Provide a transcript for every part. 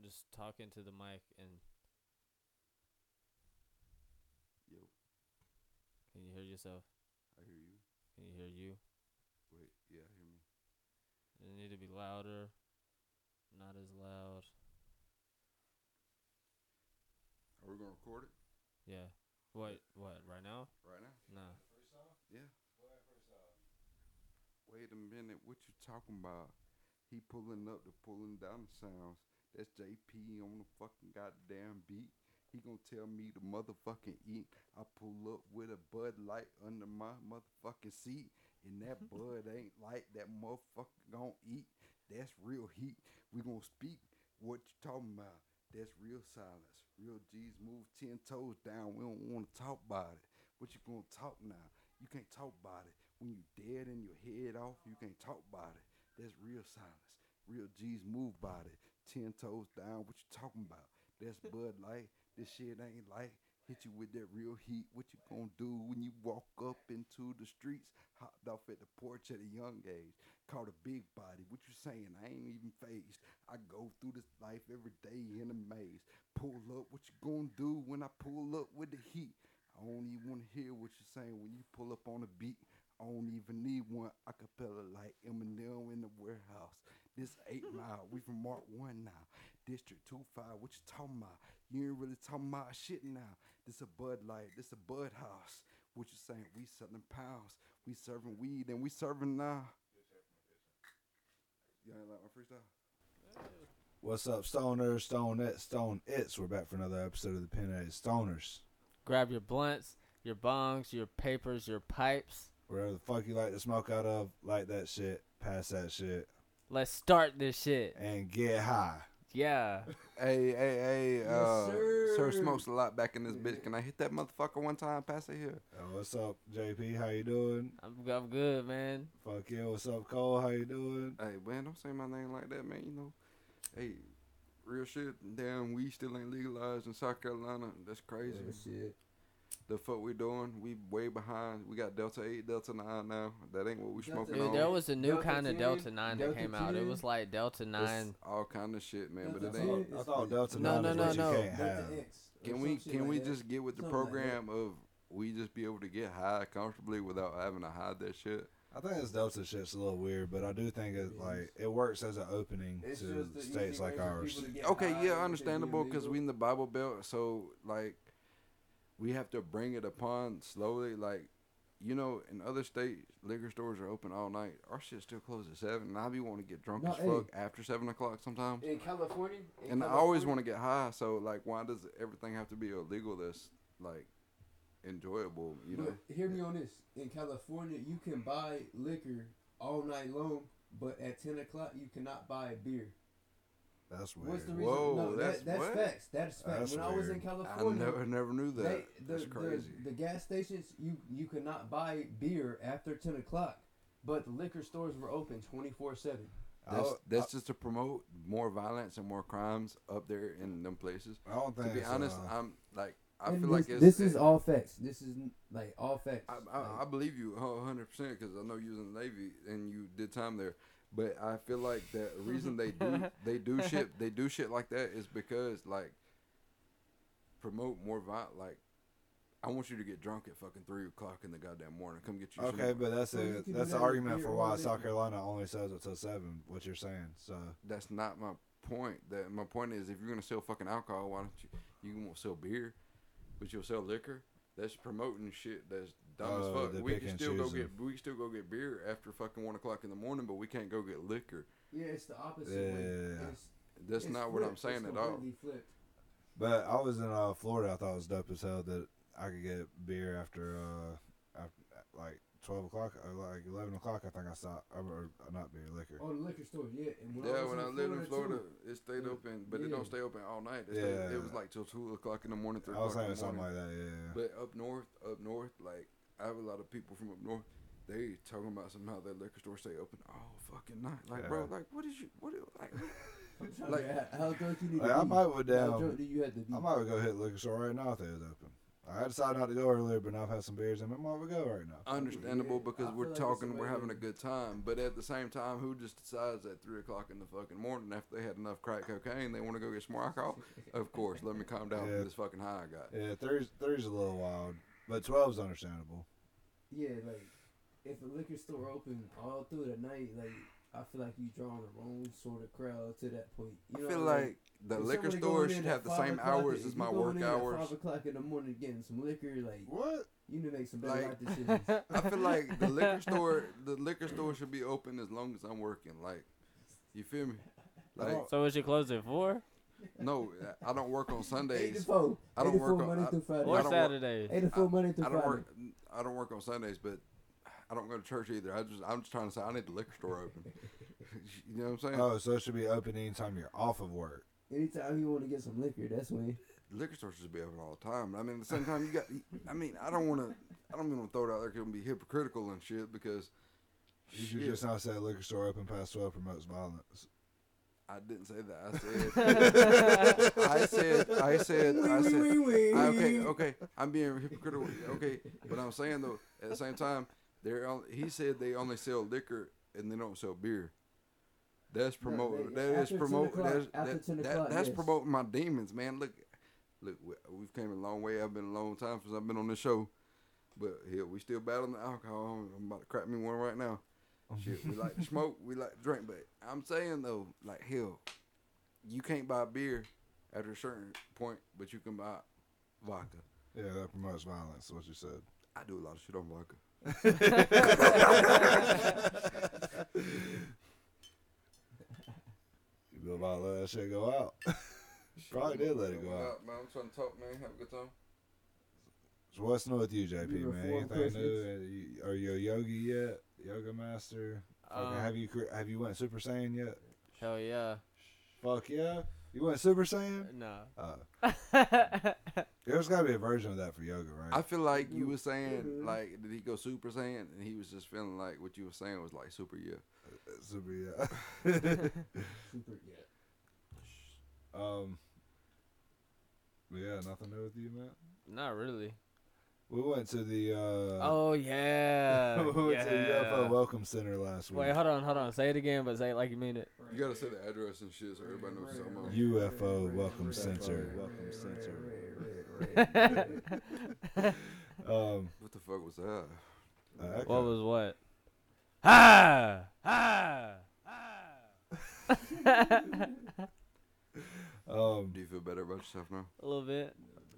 just talking to the mic and Yo, can you hear yourself? I hear you. Can you hear you? Wait, yeah, hear me. It need to be louder, not as loud. Are we gonna record it Yeah. What? Right now? right now? Nah. Yeah. Wait a minute, what you talking about? He pulling up to pulling down the sounds. That's JP on the fucking goddamn beat. He gonna tell me to motherfucking eat. I pull up with a Bud Light under my motherfucking seat. And that Bud ain't like that motherfucker gon' eat. That's real heat. We gonna speak what you talking about. That's real silence. Real G's move 10 toes down. We don't wanna talk about it. What you gonna talk now? You can't talk about it. When you dead and your head off, you can't talk about it. That's real silence. Real G's move about it. 10 toes down, what you talking about? That's Bud Light. This shit ain't light. Hit you with that real heat. What you gonna do when you walk up into the streets? Hopped off at the porch at a young age. Caught a big body. What you saying? I ain't even phased. I go through this life every day in a maze. Pull up, what you gonna do when I pull up with the heat? I don't even wanna hear what you're saying when you pull up on the beat. I don't even need one acapella like Eminem in the warehouse. This 8 Mile, we from Mark 1 now. District 25, what you talking about? You ain't really talking about shit now. This a Bud Light, this a Bud House. What you saying? We selling pounds, we serving weed, and we serving now. You ain't like my freestyle? What's up, stoners, stonettes, stone-its? We're back for another episode of the Pinhead Stoners. Grab your blunts, your bongs, your papers, your pipes. Wherever the fuck you like to smoke out of, light that shit, pass that shit, Let's start this shit. and get high. Yeah. Hey, Yes, Sir sir. Smokes a lot back in this bitch. Can I hit that motherfucker one time? Pass it here. What's up, JP? How you doing? I'm good, man. Fuck yeah. What's up, Cole? How you doing? Hey, man, don't say my name like that, man. You know, hey, real shit. Damn, we still ain't legalized in South Carolina. That's crazy. Yeah, shit. The fuck we doing? We way behind. We got Delta 8, Delta 9 now. That ain't what we Delta smoking Dude, on. there was a new Delta kind of 10, Delta 9 that Delta came out. It 10. was like Delta 9. It's all kind of shit, man. But it Delta ain't. 10. I thought Delta No, 9 no, is no, what no. you can't Delta have. X. or Can some we shit can like we that. just get with the Something like program of we just be able to get high comfortably without having to hide that shit? I think this Delta shit's a little weird, but I do think it works as an opening It's to just the states easy like way for ours. people to get Okay, high yeah, and understandable be because we illegal. in the Bible Belt, so like we have to bring it upon slowly. Like, you know, in other states, liquor stores are open all night. Our shit still closes at 7, and I be wanting to get drunk No, as hey. fuck after 7 o'clock sometimes. In California. And I always want to get high, so like, why does everything have to be illegal? That's like enjoyable, you know? But hear me on this. In California, you can buy liquor all night long, but at 10 o'clock, you cannot buy beer. That's weird. What's the reason? Whoa, no, that's that's what? facts. That's facts. That's When I was in weird. I California, never knew that. That's the crazy. gas stations, you could not buy beer after 10 o'clock, but the liquor stores were open 24/7. That's just to promote more violence and more crimes up there in them places. I don't To think be it's, honest, I'm like, I And feel this, like it's. this is all facts. This is like all facts. I believe you 100% because I know you was in the Navy and you did time there. But I feel like the reason they do shit like that is because like promote more violence. Like I want you to get drunk at fucking 3 o'clock in the goddamn morning. Come get you. Okay, some, but that's So you a can that's do the that with argument beer for or why liquor. South Carolina only sells it till 7. What you're saying? So that's not my point. That my point is if you're gonna sell fucking alcohol, why don't you won't sell beer, but you'll sell liquor. That's promoting shit that's dumb as fuck. the We pick can and still go choosing. get beer after fucking 1 o'clock in the morning, but we can't go get liquor. Yeah, it's the opposite way. Yeah. That's It's not what I'm flipped. saying It's at all. completely flipped. But I was in Florida. I thought it was dope as hell that I could get beer after like 12 o'clock or like 11 o'clock. I think I stopped. Or not beer, liquor. Oh, the liquor store, yeah. And when Yeah, I was when in I lived in Florida, too, it stayed Yeah. open, but it Yeah. don't stay open all night. Yeah. It was like till 2 o'clock in the morning, 3 I was o'clock in saying the morning. something like that. Yeah. But up north, like I have a lot of people from up north. They talking about somehow that liquor store stay open all fucking night. Like, bro, Yeah. like what is you? What is, like? I'm trying Like- to how drunk you need Like, to I be? might go How down. drunk do you have to be? I might go hit the liquor store right now if they was open. I decided not to go earlier, but now I've had some beers and I'm going to go right now. Understandable Yeah, because I we're feel like talking, it's we're having a amazing. good time. But at the same time, who just decides at 3 o'clock in the fucking morning after they had enough crack cocaine, they want to go get some more alcohol? Of course, let me calm down Yeah. from this fucking high I got. Yeah, three's a little wild, but 12's understandable. Yeah, like if a liquor store open all through the night, like I feel like you drawing the wrong sort of crowd to that point. You I feel know, like the if liquor somebody store going should in have at the 5 same o'clock, hours if as you my going work in hours. At 5 o'clock in the morning getting some liquor, like What? you need to make some better Like- life decisions. I feel like the liquor store should be open as long as I'm working. Like, you feel me? Like, So we should close at 4 no, I don't work on 8 to Sundays. 4. I don't 8 to 4 work on- Monday through Friday. or I don't work- Saturday. 8 to 4 Monday through I don't Friday. work. I don't work on Sundays, but I don't go to church either. I'm just trying to say I need the liquor store open. You know what I'm saying? Oh, so it should be open anytime you're off of work. Anytime you want to get some liquor, that's when. Liquor stores should be open all the time. I mean, at the same time, you got. I mean, I don't even want to throw it out there 'cause it can be hypocritical and shit because. You should shit, just not say liquor store open past 12 promotes violence. I didn't say that. I said. Okay. I'm being hypocritical. Okay, but I'm saying though, at the same time, he said they only sell liquor and they don't sell beer. That's promoting. That's promoting. That's promoting my demons, man. Look, we've came a long way. I've been a long time since I've been on this show, but hell, we still battling the alcohol. I'm about to crack me one right now. Shit, we like to smoke, we like to drink, but I'm saying though, like hell, you can't buy beer after a certain point, but you can buy vodka. Yeah, that promotes violence, is what you said. I do a lot of shit on vodka. You about to let that shit go out. Probably did let it go out. Man, I'm trying to talk, man. Have a good time. So what's new with you, JP, You man? reformed Anything new? Christians? Are you a yogi yet? Yoga master? Fucking, have you went Super Saiyan yet? Hell yeah. Fuck yeah. You went Super Saiyan? No. There's got to be a version of that for yoga, right? I feel like you were saying, like, did he go Super Saiyan? And he was just feeling like what you were saying was like super, yeah. Super, yeah. Super, yeah. But yeah, nothing new with you, man. Not really. We went to the Oh yeah. we went to the Yeah. UFO Welcome Center last week. Wait, hold on. Say it again, but say it like you mean it. You gotta say the address and shit so everybody knows what's going on. UFO Welcome Center. What the fuck was that? What was what? Ha! Ha! Do you feel better about yourself now? A little bit.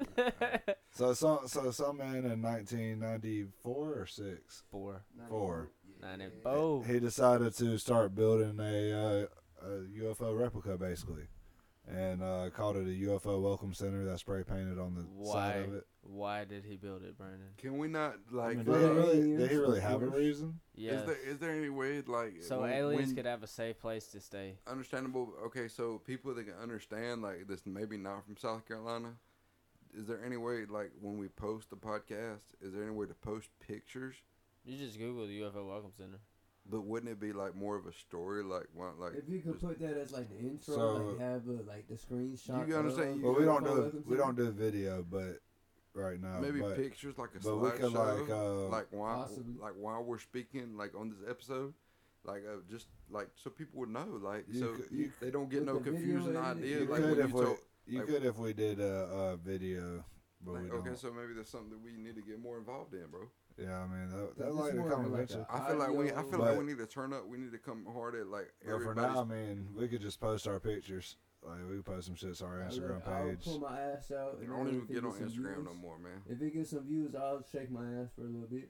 So some man in 1994 or 6? 4. 4. 94. He decided to start building a UFO replica, basically, and called it a UFO Welcome Center. That's spray painted on the side of it. Why did he build it, Brandon? Can we not I like? mean, Yeah. did he really have a reason? Yeah. Is there any way like So aliens could have a safe place to stay. understandable? Okay, so people that can understand like this, maybe not from South Carolina. Is there any way like when we post the podcast? Is there any way to post pictures? You just Google the UFO Welcome Center. But wouldn't it be like more of a story? Like one like If you could just- put that as like the intro, So- like have like the screenshot. You understand? of Well, we don't UFO do Welcome we don't Center. do video, but right now, maybe but, pictures like a but we could slideshow, like Possibly. while we're speaking like on this episode, like just like so people would know like You so could- you they don't get With no the video confusing editing, idea you like could when if you we told. you could if we did a video, but Like, we okay, don't. so maybe there's something that we need to get more involved in, bro. Yeah, I mean that It's like to more come of like eventually. a- I feel like we But- need to turn up. We need to come hard at like But for everybody's. now, I mean, we could just post our pictures. Like we could post some shit to our Instagram I'll page. pull my ass out. I and don't then even if it get on gets some Instagram views- no more, man. If it gets some views, I'll shake my ass for a little bit.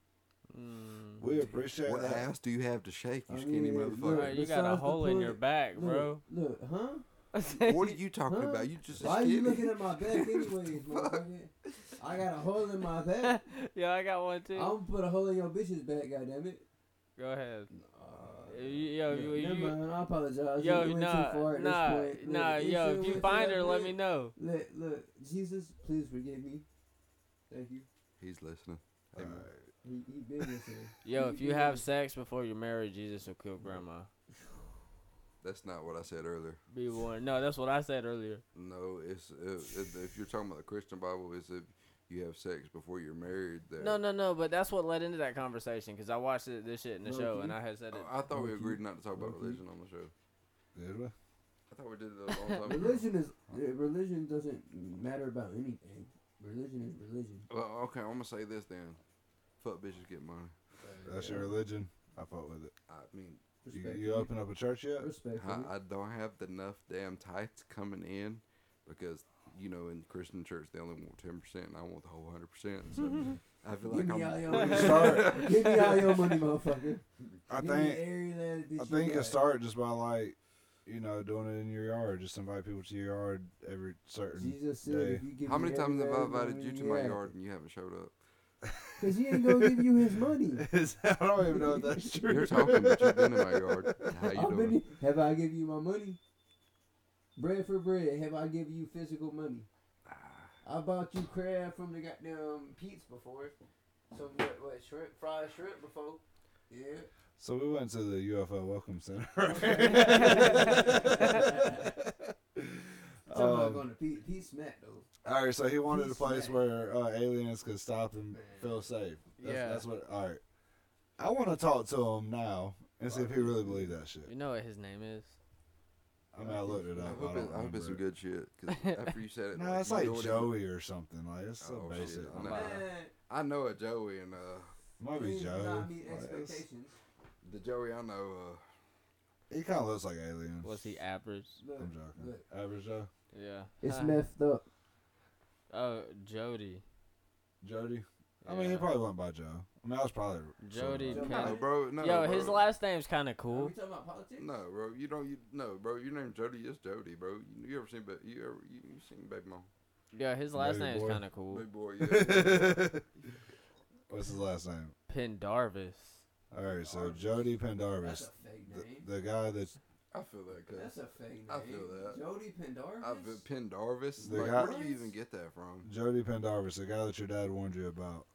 We appreciate What that. ass do you have to shake, you I skinny mean, motherfucker? look, Alright, you got a besides the hole in pull- your back, bro. Look, huh? What are you talking Huh? about? You just a Why are skinny. you looking at my back anyways, motherfucker? I got a hole in my back. Yeah, I got one too. I'm gonna put a hole in your bitch's back, goddammit. Go ahead. Never You, mind, I apologize. yo, You went too far at this point. Look, it yo. should've If you went to find that her, let point. me know. Look, Jesus, please forgive me. Thank you. He's listening. Amen. Alright. He been listening. Yo, if you have sex before you're married, Jesus will kill grandma. That's not what I said earlier. Be warned. No, that's what I said earlier. No, it's if you're talking about the Christian Bible, it's if you have sex before you're married. That No, but that's what led into that conversation because I watched this shit in the show and I had said it. I thought we Low-key. agreed not to talk about Low-key. religion on the show. Did we? I thought we did it a long time ago. Religion doesn't matter about anything. Religion is religion. Well, okay, I'm gonna say this then. Fuck bitches get money. That's your religion. I fuck with it. I mean, You open up a church yet? Respectfully. I don't have enough damn tithes coming in because in the Christian church they only want 10% and I want the whole 100%. So I feel like Give me all I'm. your We money. can start. Give me all your money, motherfucker. I Give me think. every last bitch I you think you got. start just by doing it in your yard. Just invite people to your yard every certain. Jesus said, day. if you give How me many times every have I last invited money you to you my got. yard and you haven't showed up? Cause he ain't gonna give you his money. I don't even know if that's true. You're talking, but you've been in my yard. How you I've doing? been, have I give you my money? Bread for bread. Have I give you physical money? I bought you crab from the goddamn Pete's before. Some what shrimp, fried shrimp before. Yeah. So we went to the UFO Welcome Center. Talking about going to Pete's smack though. All right, so he wanted a Peace, place man. where aliens could stop and Man. feel safe. Yeah. That's what. All right, I want to talk to him now and see if he really believed that shit. You know what his name is? I mean, I looked it I up. hope it's some good shit. Cause after you said it, No, it's you like know what it- Joey or something. Like it's so Oh, basic. shit. I'm I about know. to- I know a Joey and Might be He did Joe. not meet Like, it's- expectations. the Joey I know. He kind of looks like aliens. Was he average? Look, I'm joking. look. Average Joe. Yeah. It's messed up. Oh, Jody. Jody. I mean, he Yeah. probably went by Joe. I mean, I was probably Jody sort of Penn. right. No, bro. No, Yo, bro. his last name's kind of Are cool. we talking about politics? No, bro. You don't. No, bro. Your name's Jody. It's Jody, bro. You ever seen? You seen Baby Mom? Yeah, his last Baby name's boy. kind of cool. Big boy. Yeah. What's his last name? Pendarvis. All right, so Jody That's Pendarvis, a fake name. the guy that's I feel that. Cause That's a fake name. I feel that. Jody Pendarvis? I've been Pendarvis. The Like, guy- where do you even get that from? Jody Pendarvis, the guy that your dad warned you about.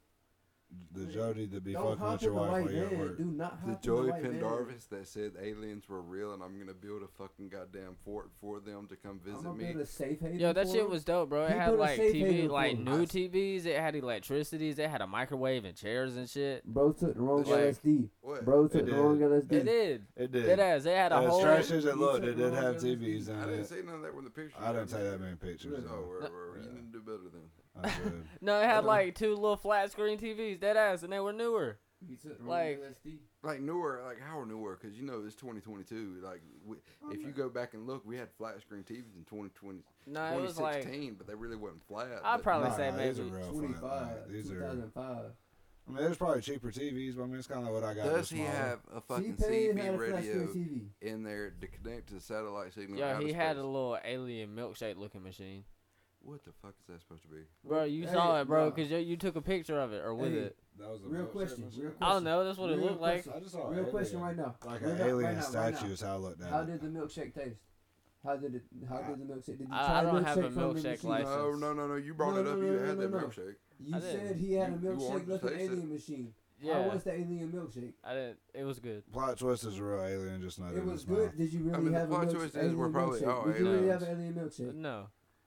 The Jody that be Don't fucking hop with in your the wife white while you're at van. work. Do not hop The in the Joey white van. Pendarvis that said aliens were real and I'm gonna build a fucking goddamn fort for them to come I'm visit gonna me. build a safe haven Yo, that for shit him. was dope, bro. It He had built a like safe TV, haven like for new us. TVs. It had electricities. It had a microwave and chairs and shit. Bro took the wrong Like- LSD. What? Bro It took the did. wrong LSD. It did. It did. It has. It had a As whole. trash as it You looked, took it did wrong have LSD. TVs in I didn't it. say none of that when the picture. I didn't take that many pictures. Oh, though. where you need to do better then. I should. No, it had like two little flat screen TVs. Dead ass, and they were newer. He took the wrong Like- LSD. Like newer, like how newer? Because it's 2022. Like if you go back and look, we had flat screen TVs in 2020, No, it was like 2016, but they really wasn't flat. I'd but- probably Nah, say these are maybe. real flat. 25. These are. 2005. I mean, there's probably cheaper TVs, but I mean, it's kind of what I got. Does the he smaller. have a fucking T-Pain CB had a flat radio screen TV. in there to connect to the satellite signal? Yo, out he of had a space? little alien milkshake looking machine. What the fuck is that supposed to be? Bro, you Hey, saw it, bro, nah. because you took a picture of it or with Hey, it. That was a Real milkshake question. machine? Real I question. don't know. That's what it Real looked like. question. I just saw Real an question alien. right now. Like Right an now, alien right now, right statue now. is how I looked at How it. did the milkshake taste? How did the milkshake? Did you I try don't have a milkshake from the milkshake machine? license. No. You brought No, it up. no, You no, had no, that no. milkshake. You I said didn't. he had a You wanted milkshake to looking taste it? alien machine. How Yeah, was the alien milkshake? I didn't. It was good. Plot twist is a real alien, just not It in was his good. mouth. Did you really I mean, the have a plot milkshake? twist is we're probably all Did you really aliens. have an alien milkshake? No.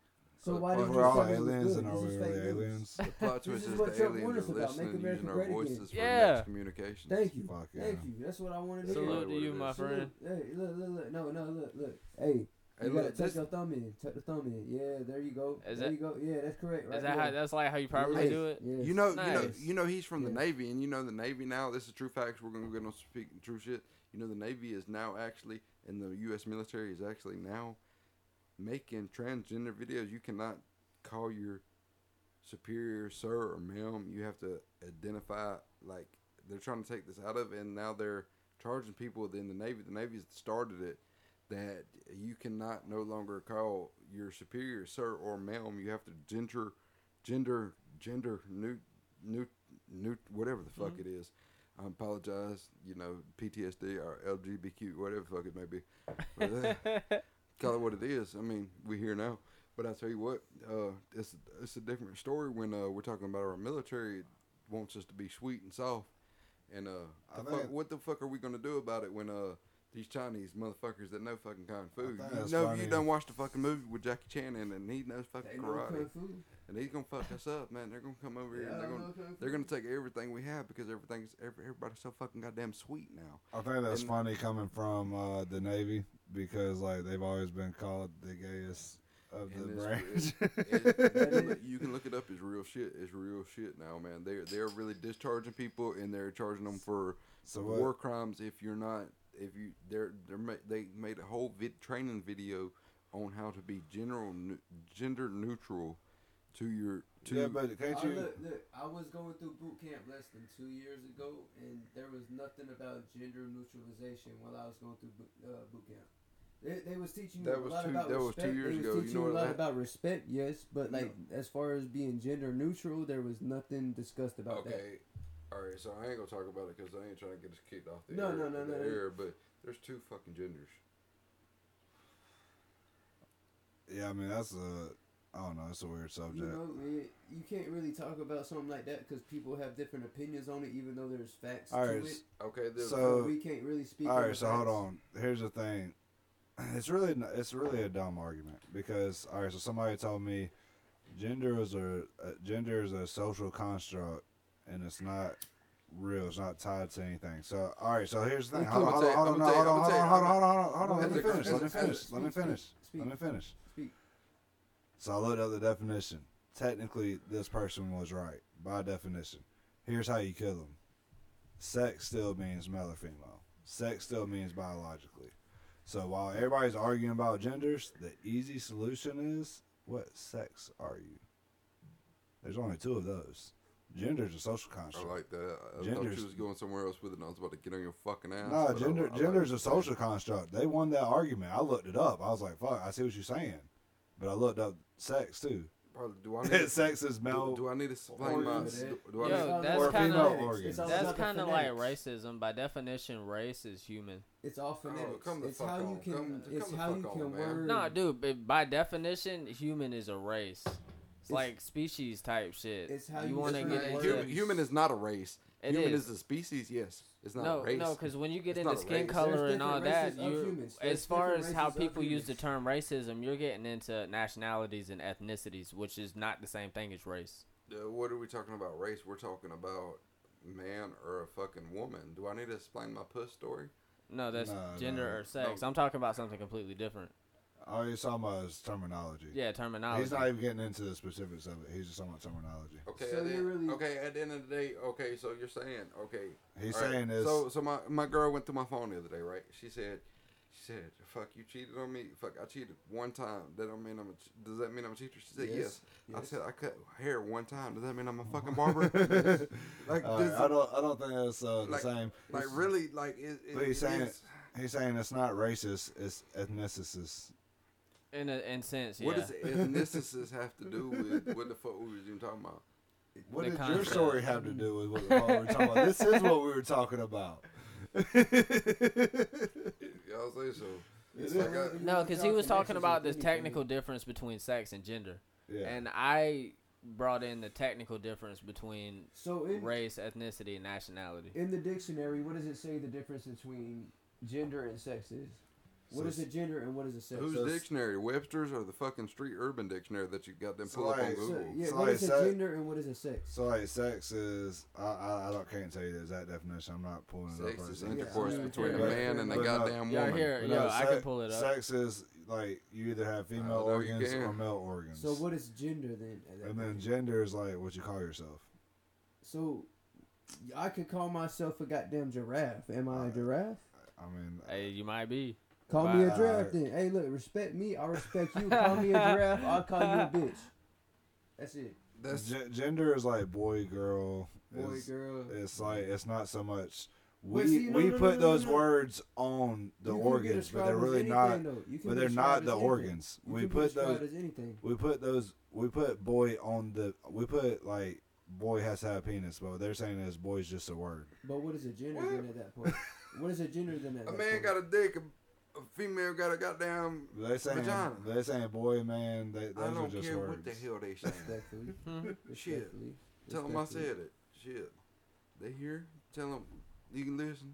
So why If did you We're all say it was aliens, good? and are This we is really fake news. aliens? The plot This twist is is what the Trump aliens warned are us about. Make listening, America using our great again. voices for Yeah. next communications. Thank you. Fuck yeah. Thank you. That's what I wanted to Salute hear. Salute to you, my friend. Hey, look. No, look. Hey, Hey, you gotta look, tuck this, your thumb in. Tuck the thumb in. Yeah, there you go. Is there that- you go. Yeah, that's correct. Right Is that there. how? That's like how you probably Yes, do it. yes. Nice. you know, he's from the Yeah. Navy, and you know the Navy now. This is true facts. We're gonna get on speaking true shit. You know the Navy is now actually, and the U.S. military is actually now making transgender videos. You cannot call your superior sir or ma'am. You have to identify, like, they're trying to take this out of, and now they're charging people in the Navy. The Navy's started it, that you cannot no longer call your superior sir or ma'am. You have to gender new whatever the fuck it is. I apologize, PTSD or LGBTQ, whatever the fuck it may be. But, call it what it is. I mean, we're here now. But I tell you what, it's a different story when we're talking about our military wants us to be sweet and soft. And I think- what the fuck are we gonna do about it when these Chinese motherfuckers that know fucking kung fu. think You that's know, funny. you done watched the fucking movie with Jackie Chan in it, and he knows fucking They know karate, kung fu. and he's gonna fuck us up, man. They're gonna come over here, Yeah, and I know kung fu. they're gonna take everything we have because everybody's so fucking goddamn sweet now. I think that's And- funny coming from the Navy because like they've always been called the gayest of the And branch. you can look it up. It's real shit. It's real shit now, man. They're really discharging people, and they're charging them for So what? war crimes. They made a whole training video on how to be gender neutral to your Yeah, but can't Oh, you? look, I was going through boot camp less than 2 years ago, and there was nothing about gender neutralization while I was going through boot camp. They was teaching you That a was lot two- about that was respect. 2 years They was ago. You teaching know you a what lot that- about respect, yes, but like as far as being gender neutral, there was nothing discussed about that. Okay, all right. So I ain't gonna talk about it because I ain't trying to get us kicked off the No, air. no, no, the no. air, but there's two fucking genders. Yeah, I mean that's I don't know. It's a weird subject. You know, you can't really talk about something like that because people have different opinions on it, even though there's facts All to right, it. Okay, So- we can't really speak. All on right, the so hold facts. on. Here's the thing. It's really a dumb argument because all right. So somebody told me gender is a social construct and it's not real. It's not tied to anything. So all right. So here's the thing. Hold on. Let me finish. Speak. So I looked up the definition. Technically, this person was right by definition. Here's how you kill them. Sex still means male or female. Sex still means biologically. So while everybody's arguing about genders, the easy solution is, what sex are you? There's only two of those. Gender's a social I construct. like that. I thought Gender's- you was going somewhere else with it. And I was about to get on your fucking ass. No, but I like gender's a what social you're saying. construct. They won that argument. I looked it up. I was like, fuck, I see what you're saying. But I looked up sex too. Probably, do I need to, Sex is male. do I need to explain my? Organs. Do I Yo, need, that's or kinda- female organs. It's all That's about the kind of like phonetics. racism. By definition, race is human. It's all phonetics. come the It's fuck how you on. can. Come It's the how you fuck can on, man. word. No, dude. But by definition, human is a race. It's like species type shit. It's how you you want to describe get words. into. human is not a race. It Human is. is a species. Yes, it's not No, a race. no, because when you get It's into not a skin race. color There's and all different that, races of you humans. There's as far different as how races of people use the humans. term racism, you're getting into nationalities and ethnicities, which is not the same thing as race. What are we talking about? Race? We're talking about man or a fucking woman. Do I need to explain my puss story? No, that's No, gender no. or sex. No. I'm talking about something completely different. All you're talking about is terminology. Yeah, terminology. He's not even getting into the specifics of it. He's just talking about terminology. Okay. So you're really- okay. At the end of the day, okay. So you're saying, okay. He's all right, saying this. So my girl went through my phone the other day, right? She said, "Fuck, you cheated on me. Fuck, I cheated one time. That don't mean does that mean I'm a cheater?" She said, "Yes." I Yes. said, "I cut hair one time. Does that mean I'm a fucking barber?" Like, All this, right, I don't think that's the like- same. like really, like But he's saying is- He's saying it's not racist. It's ethnicist. in sense, yeah. What does ethnicity have to do with what the fuck we was even talking about? What The did your concept. story have to do with what the fuck we were talking about? This is what we were talking about. Y'all say so. It's like No, because he was talking about the technical difference between sex and gender, Yeah. and I brought in the technical difference between So race, ethnicity, and nationality. in the dictionary, what does it say the difference between gender and sex is? What So is a gender and what is a sex? Whose So- dictionary? Webster's or the fucking Street Urban Dictionary that you got them So pull up on like- Google? So, yeah, So what like is a sex- gender and what is a sex? So like sex is I can't tell you the exact definition. I'm not pulling it Sex up. is right now. intercourse Yeah. between a But- man and a but no- goddamn Yeah, woman. here, But yo, no, I can pull it up. Sex is like you either have female know you organs can. or male organs. So what is gender then? at that And then point? gender is like what you call yourself. So I could call myself a goddamn giraffe. Am I a giraffe? I mean, Hey, you might be. Call me a Wow. giraffe then. Hey, look, respect me. I respect you. Call me a giraffe. I'll call you a bitch. That's it. That's gender is like boy, girl. Boy, It's- girl. It's like it's not so much. But We see, no, we no, put no, no, those no. words on the You can be organs, but described they're as really anything, not. though. You can But be they're not described the as anything. organs. You We can be put described those. as anything. We put boy on the. We put like boy has to have a penis, but they're saying is boy's just a word. But what is a gender What? then at that point? What is a gender then at a that man point? got a dick, a female got a goddamn. They saying Vagina. they saying boy man. Those I are don't just care words. what the hell they saying. Respectfully. Shit. Respectfully. Tell them I Respectfully. said it. Shit. They hear? Tell them you can listen.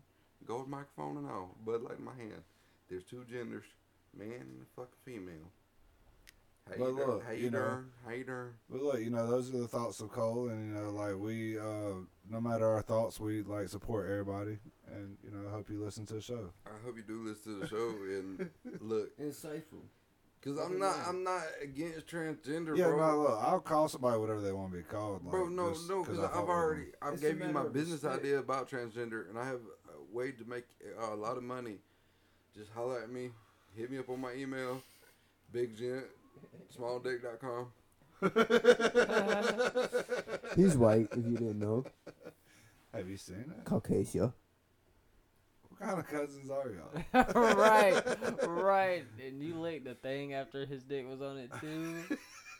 gold microphone and all, Bud Light in my hand. There's two genders, man and a fucking female. How But you doing? look, How you you know, doing? How you doing? But look, those are the thoughts of Cole, and like we, no matter our thoughts, we like support everybody, and I hope you listen to the show. I hope you do listen to the show and look, Insightful. cause I'm not against transgender, Yeah, bro. no, look, I'll call somebody whatever they want to be called. Like, Bro, no, just because I fuck with them. I've It's a gave you matter my of business respect. idea about transgender, and I have a way to make a lot of money. Just holler at me, hit me up on my email, biggent@smalldick.com. He's white, if you didn't know. Have you seen it? Caucasia. What kind of cousins are y'all? right. And you licked the thing after his dick was on it too.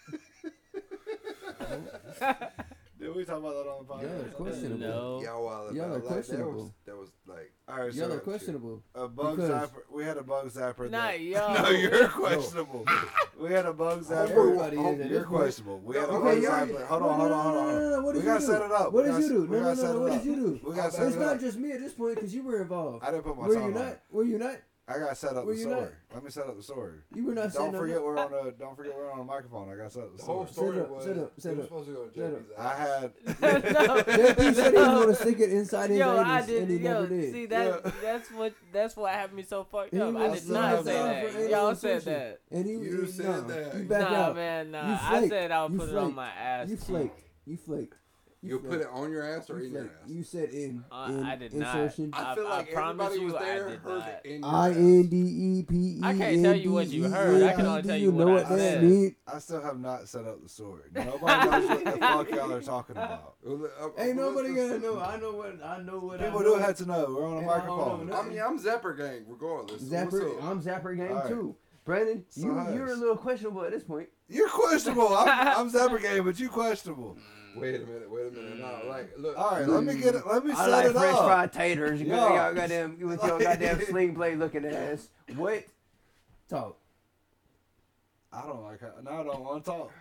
Did we talk about that on the Y'all are podcast? questionable. No. Y'all wild Y'all about are it. Like, questionable. That was like, All right, Y'all so are questionable. a bug Because- zapper. We had a bug zapper. Not that, y'all. No, you're questionable. We had a bug zapper. Everybody is at You're this point. questionable. We had a Okay, bug y'all- zapper. Hold on. No, what We did gotta you do? set it up. What We did you gotta- do? we No, gotta set it what up. did you do? We gotta set It's it not up. just me at this point because you were involved. I didn't put my Were tongue you on not? it. Were you not? I gotta set up Were the you story. not? Let me set up the story. You were not Don't saying forget we're on a. Don't forget we're on a microphone. I gotta set up the the whole story. story Set up, was set up, set we were up. supposed to go to Set JP's I house. had. No. JP said he was going to stick it inside his Yo, anus, I did. and he Yo, never did. see Yeah. that's what had me so fucked He up. I was did still not have say that. that. Y'all said that. And You said no, that. You back Nah, out. man, nah. You I flaked. said I would You put it on flaked. my ass. You cheek. flaked. You flaked. You'll put it on your ass or You in your flaked. ass? You said in. I did insertion. not. I feel like promise everybody was you, there I did heard not. it in your I ass. N D E P E. I can't tell you what you heard. I can only tell Do you you know what what I that said. means? I still have not set up the story. Nobody knows what the fuck y'all are talking about. Ain't nobody gonna know. I know what. People I do know. have to know. We're on a And I don't microphone. know I mean, I'm Zapper Gang, regardless. Zapper. What's up? I'm Zapper Gang All right. too. Brandon, So you're a hush. little questionable at this point. You're questionable. I'm Zapper Game, but you questionable. Wait a minute. No, like, look. All right, let me get it. Let me I set like it French up. fried taters. You Yo. got goddamn with your goddamn sling blade looking ass. What? Talk. I don't like her. No, I don't want to talk.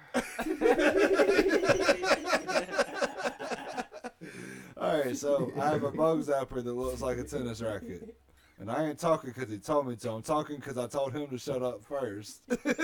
All right, so I have a bug zapper that looks like a tennis racket. And I ain't talking because he told me to. I'm talking because I told him to shut up first. I just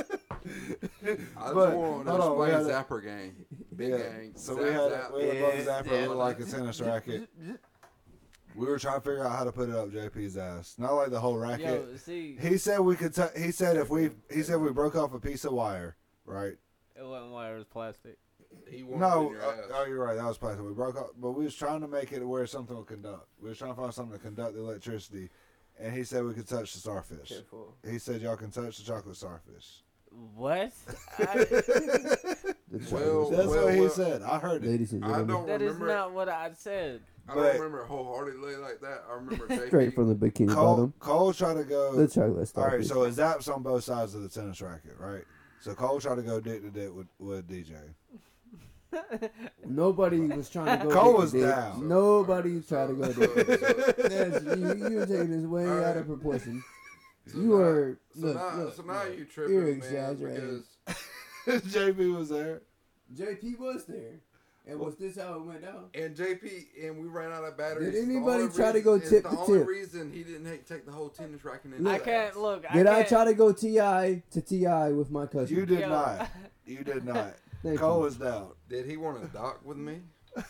But, want to hold on, we explain had a- Zapper Gang. Big Yeah, gang. so Zap, we had zap. a bug Yeah, zapper yeah. that looked like a tennis racket. We were trying to figure out how to put it up JP's ass. Not like the whole racket. Yo, see, He said we could. He said if we broke off a piece of wire, right? it wasn't wire, it was plastic. He wanted No, in your ass. oh, you're right. That was plastic. We broke off, but we was trying to make it where something would conduct. We was trying to find something to conduct the electricity, and he said we could touch the starfish. Careful. He said y'all can touch the chocolate starfish. What? Well, That's what he well, said. I heard it. Ladies and I gentlemen, don't That is remember. not what I said. I but- don't remember wholeheartedly like that. I remember JP. straight from the bikini Cole bottom. Cole tried to go. The chocolate All starfish. right, so it zaps on both sides of the tennis racket, right? So Cole tried to go dick to dick with DJ. Nobody was trying to go. Cole dick was to dick. down. Nobody tried to go. Dick to dick. That's, you're taking this way All out right. of proportion. So You now- are. So Look, now, look, so now look. you tripping, You're man, exaggerating. because JP was there. JP was there, and was this how it went down? and JP and we ran out of batteries. Did It's the anybody only try to go it's tip the to only tip? reason he didn't take the whole tennis racket in. Look, I can't look. Did I can't, try to go TI to TI with my cousin? You did Yo. not. You did not. Thank Cole you. was down. Did he want to dock with me?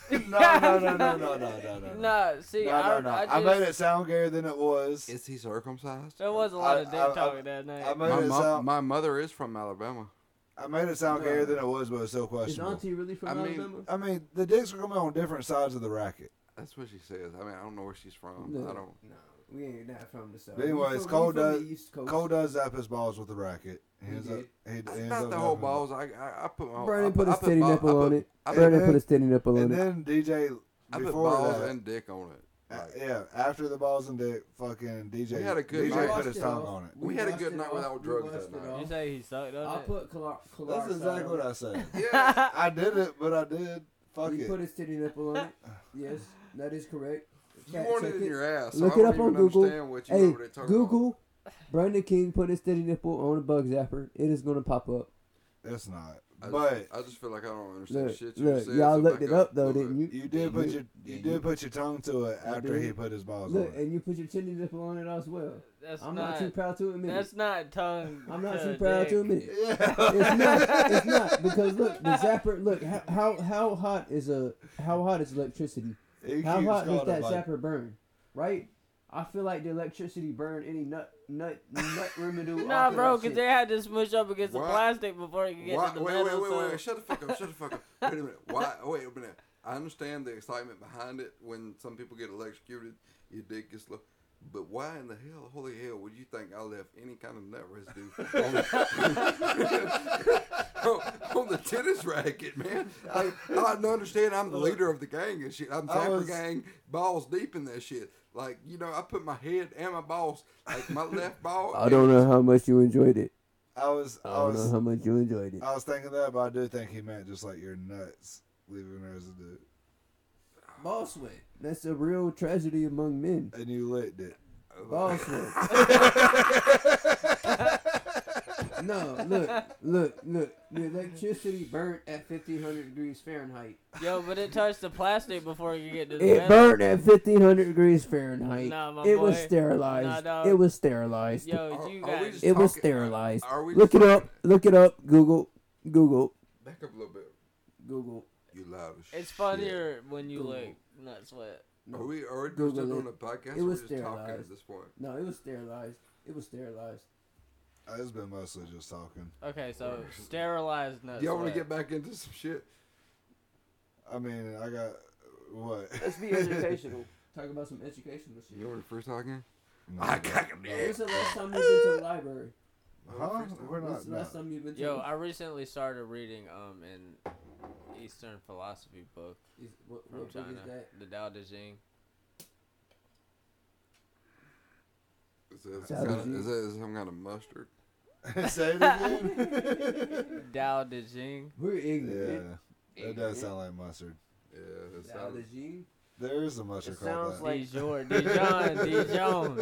No. Nah, see, No. I I just, made it sound gayer than it was. Is he circumcised? there was a lot of I- dick I- talking that night. I made it sound. My mother is from Alabama. I made it sound No. gayer than it was, but it's still Is questionable. Auntie really from I mean, Alabama? I mean, the dicks are coming on different sides of the racket. That's what she says. I mean, I don't know where she's from. No. I don't. No, we ain't not from the south. But anyways, We from Cole the does- East Coast. Cole does zap his balls with the racket. He He ends up. did. He ends Not up the whole zapping balls. I put my. Brandon I put his I titty ball- nipple I on put- it. I Brandon then- put his titty nipple And on it. then DJ I put before balls that, and dick on it. Like, yeah, after the balls and dick, fucking DJ. We had a good DJ night. put his tongue on it. We had a washed good it night off. without We drugs washed that it night. off. You say he sucked on I it? put That's exactly what I said. Yeah. I did it, but I did. Fuck He it. put his titty nipple on it. Yes, that is correct. You Fact want it check in your ass. So Look I it don't up on even Google. understand what you Hey, over there talking Google. Brandon King put his titty nipple on a bug zapper. It is gonna pop up. It's not. I just feel like I don't understand Look, shit you look, said. y'all so looked back it up though, a little didn't bit. you? You did put Yeah, your yeah, you did put your tongue to it I after did. he put his balls Look, on it. and you put your chinny nipple on it as well. That's I'm not too proud to admit That's it. not tongue. I'm not to too proud dick. to admit it. Yeah. It's not. It's not because look, the zapper. Look, how hot is electricity? He How keeps hot does calling that it like- zapper burn? Right? I feel like the electricity burn any nut residue. Nah, off of bro, that because shit. they had to smush up against the Why- plastic before you could get Why, to the wait, metal. wait, so- wait, shut the fuck up, shut the fuck up. Wait a minute. Why? Wait a minute. I understand the excitement behind it when some people get electrocuted, your dick gets slow. But why in the hell, holy hell, would you think I left any kind of nut residue on the tennis racket, man? I understand I'm the leader of the gang and shit. I'm Zapper gang, balls deep in that shit. Like, you know, I put my head and my balls, like my left ball. I don't know how much you enjoyed it. I don't know how much you enjoyed it. I was thinking that, but I do think he meant just like your nuts leaving residue. Ball sweat. That's a real tragedy among men. And you licked it. Ball sweat. No, look. The electricity burnt at 1500 degrees Fahrenheit. Yo, but it touched the plastic before you get to the It metal. burnt at 1500 degrees Fahrenheit. Nah, my It was boy. sterilized. Nah, dog. It was sterilized. Yo, you Are got we just It was talking- sterilized. Are we Look just it up. talking- Look it up. Google. Back up a little bit. Google. You loud as shit. It's funnier when you Google. like nut sweat. Are we just Google doing it. a podcast It or was we're just talking sterilized. at this point? No, it was sterilized. It was sterilized. It's been mostly just talking. Okay, so sterilized nut Y'all want sweat. to get back into some shit? I mean, I got what? Let's be educational. Talk about some educational shit. You want to first talking? No, I but- got When's the last time you've been to the library? Huh? We're When's not. the last time you've been to Yo, the I recently started reading an Eastern philosophy book what from book China, is that? the Tao Te Ching. Is Salad. that some kind of mustard? Say it again. Tao Te Ching. We're ignorant. Yeah, it does sound like mustard. Yeah, it Tao sounds. Te Ching? There is a mustard It called sounds that. like- Dijon.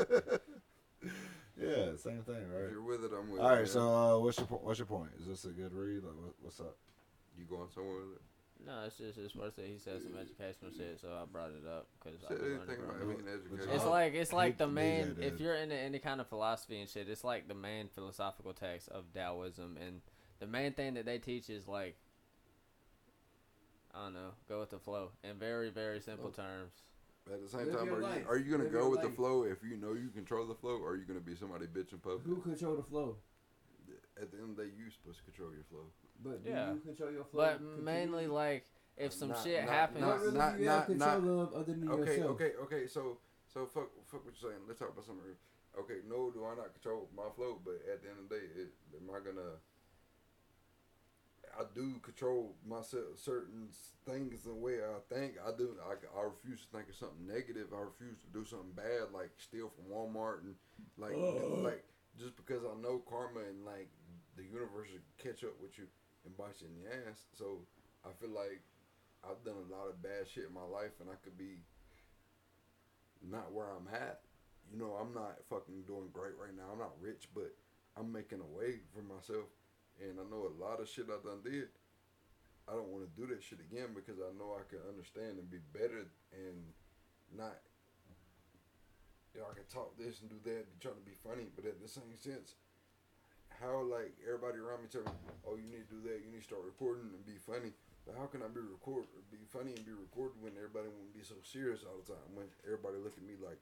Yeah, same thing, If right? you're with it, I'm with it. All right, man. so what's your point? Is this a good read? Like, what's up? You going somewhere with it? No, it's just his first thing. He said some educational shit, so I brought it up because I Said was learning anything from about him. being educated. It's like the the main. DJ If did. you're into any kind of philosophy and shit, it's like the main philosophical text of Taoism, and the main thing that they teach is like, I don't know, go with the flow in very very simple terms. At the same Live time, your life. are you gonna Live go your with the life. flow if you know you control the flow, or are you gonna be somebody bitch in public? Who control the flow? At the end of the day, you supposed to control your flow. But Yeah. do you control your flow? But continually? mainly like if some Not- shit not- happens. What really not- do you not- have control of other than yourself? Okay. So fuck what you're saying. Let's talk about something real. Okay, no, do I not control my flow? But at the end of the day, am I gonna? I do control myself, certain things the way I think. I do. I refuse to think of something negative. I refuse to do something bad, like steal from Walmart and like just because I know karma and like the universe will catch up with you and bite you in the ass. So I feel like I've done a lot of bad shit in my life, and I could be not where I'm at. You know, I'm not fucking doing great right now. I'm not rich, but I'm making a way for myself. And I know a lot of shit I done did. I don't want to do that shit again because I know I can understand and be better and not. You know, I can talk this and do that and try to be funny, but at the same sense, how like everybody around me tell me, oh, you need to do that, you need to start recording and be funny. But how can I be funny and be recorded when everybody want to be so serious all the time? When everybody look at me like,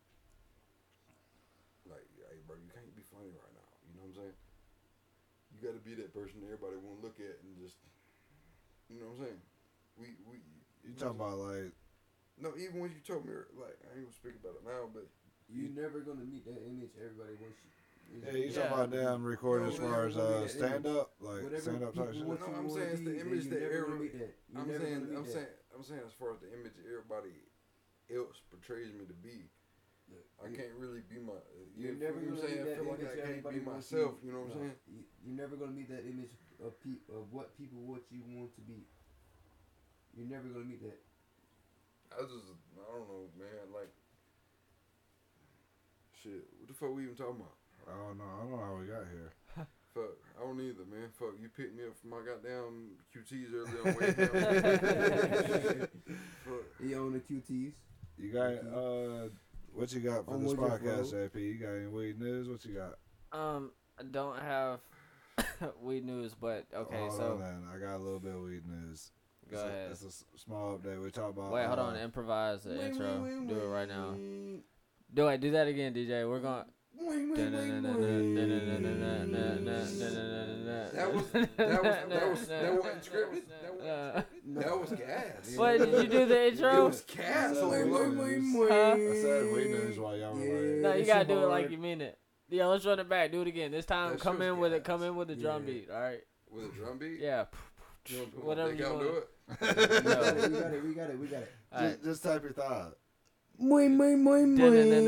hey, bro, you can't be funny right now. You know what I'm saying? You got to be that person everybody want to look at and just, you know what I'm saying? You talking about like? No, even when you told me, like, I ain't gonna speak about it now, but You're never gonna meet that image everybody wants you. Yeah, you talking about damn recording as No, far as whatever that stand up, like Whatever stand up type people shit. want No, you I'm to saying it's the be, image then that you're never every- gonna meet that. You're I'm never saying gonna meet that. I'm saying as far as the image everybody else portrays me to be, I can't really be my. You're You never know gonna what I'm saying? meet I that feel like image I can't everybody be wants myself. you. You know what I'm No, saying? You're never gonna meet that image of what people want you want to be. You're never gonna meet that. I don't know, man. Like, shit. What the fuck we even talking about? I don't know how we got here. fuck. I don't either, man. Fuck, you picked me up from my goddamn QTs earlier on way down. Fuck. He own the QTs. You got what you got for On this Woodruff podcast, Road. JP? You got any weed news? What you got? I don't have weed news, but okay, Hold so on, then. I got a little bit of weed news. go ahead. It's a small update. We talk about. Wait, hold on. Improvise the Wing, intro. wing, Do it wing, right now. wing. Do that again, DJ. We're going. Wing, wing, wing, That wasn't scripted. That was gas. What did you do the It intro? was gas. Wing, on wing, Lowe's. I said weed news while y'all were like. No, you That gotta shit do it like hard. you mean it. Yeah, let's run it back. Do it again. This time, That come shit in was with it. gas. Come in with the drum Yeah. beat. All right. With a drum beat? Yeah. Whatever They you gotta want. do it. We got it. All right. Just type your thought. Wing, wing, wing,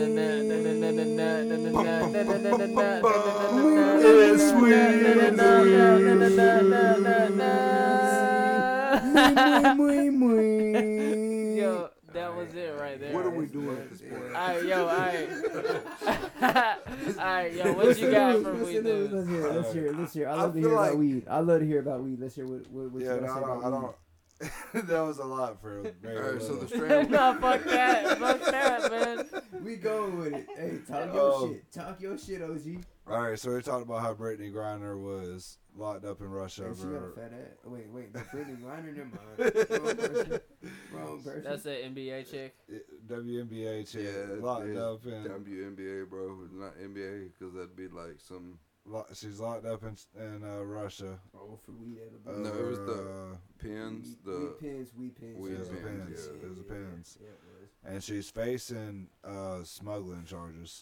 Yo, that was it right there. What are we doing at this point? Alright, yo, alright. Alright, yo, what you got for weed news? Let's hear. I I love to feel hear like- about weed. I love to hear about weed. Let's hear what you Yeah, gotta say no, about I weed. don't. That was a lot for very Alright, so little. the strand. No, fuck that, man. We going with it. Hey, talk your Oh. shit. Talk your shit, OG. All right, so we talked about how Brittany Griner was locked up in Russia Hey, she got a over. fat ass. Wait, the Brittany Griner, never mind. Wrong person. That's an NBA chick. WNBA chick Yeah, locked yeah. up in. WNBA, bro. Not NBA, because that'd be like some. She's locked up in Russia. Oh, for weed Over, No, it was the pins, the. weed pins. Weed It was the pins, pins. yeah. It was the pins. Yeah, it was. And she's facing smuggling charges.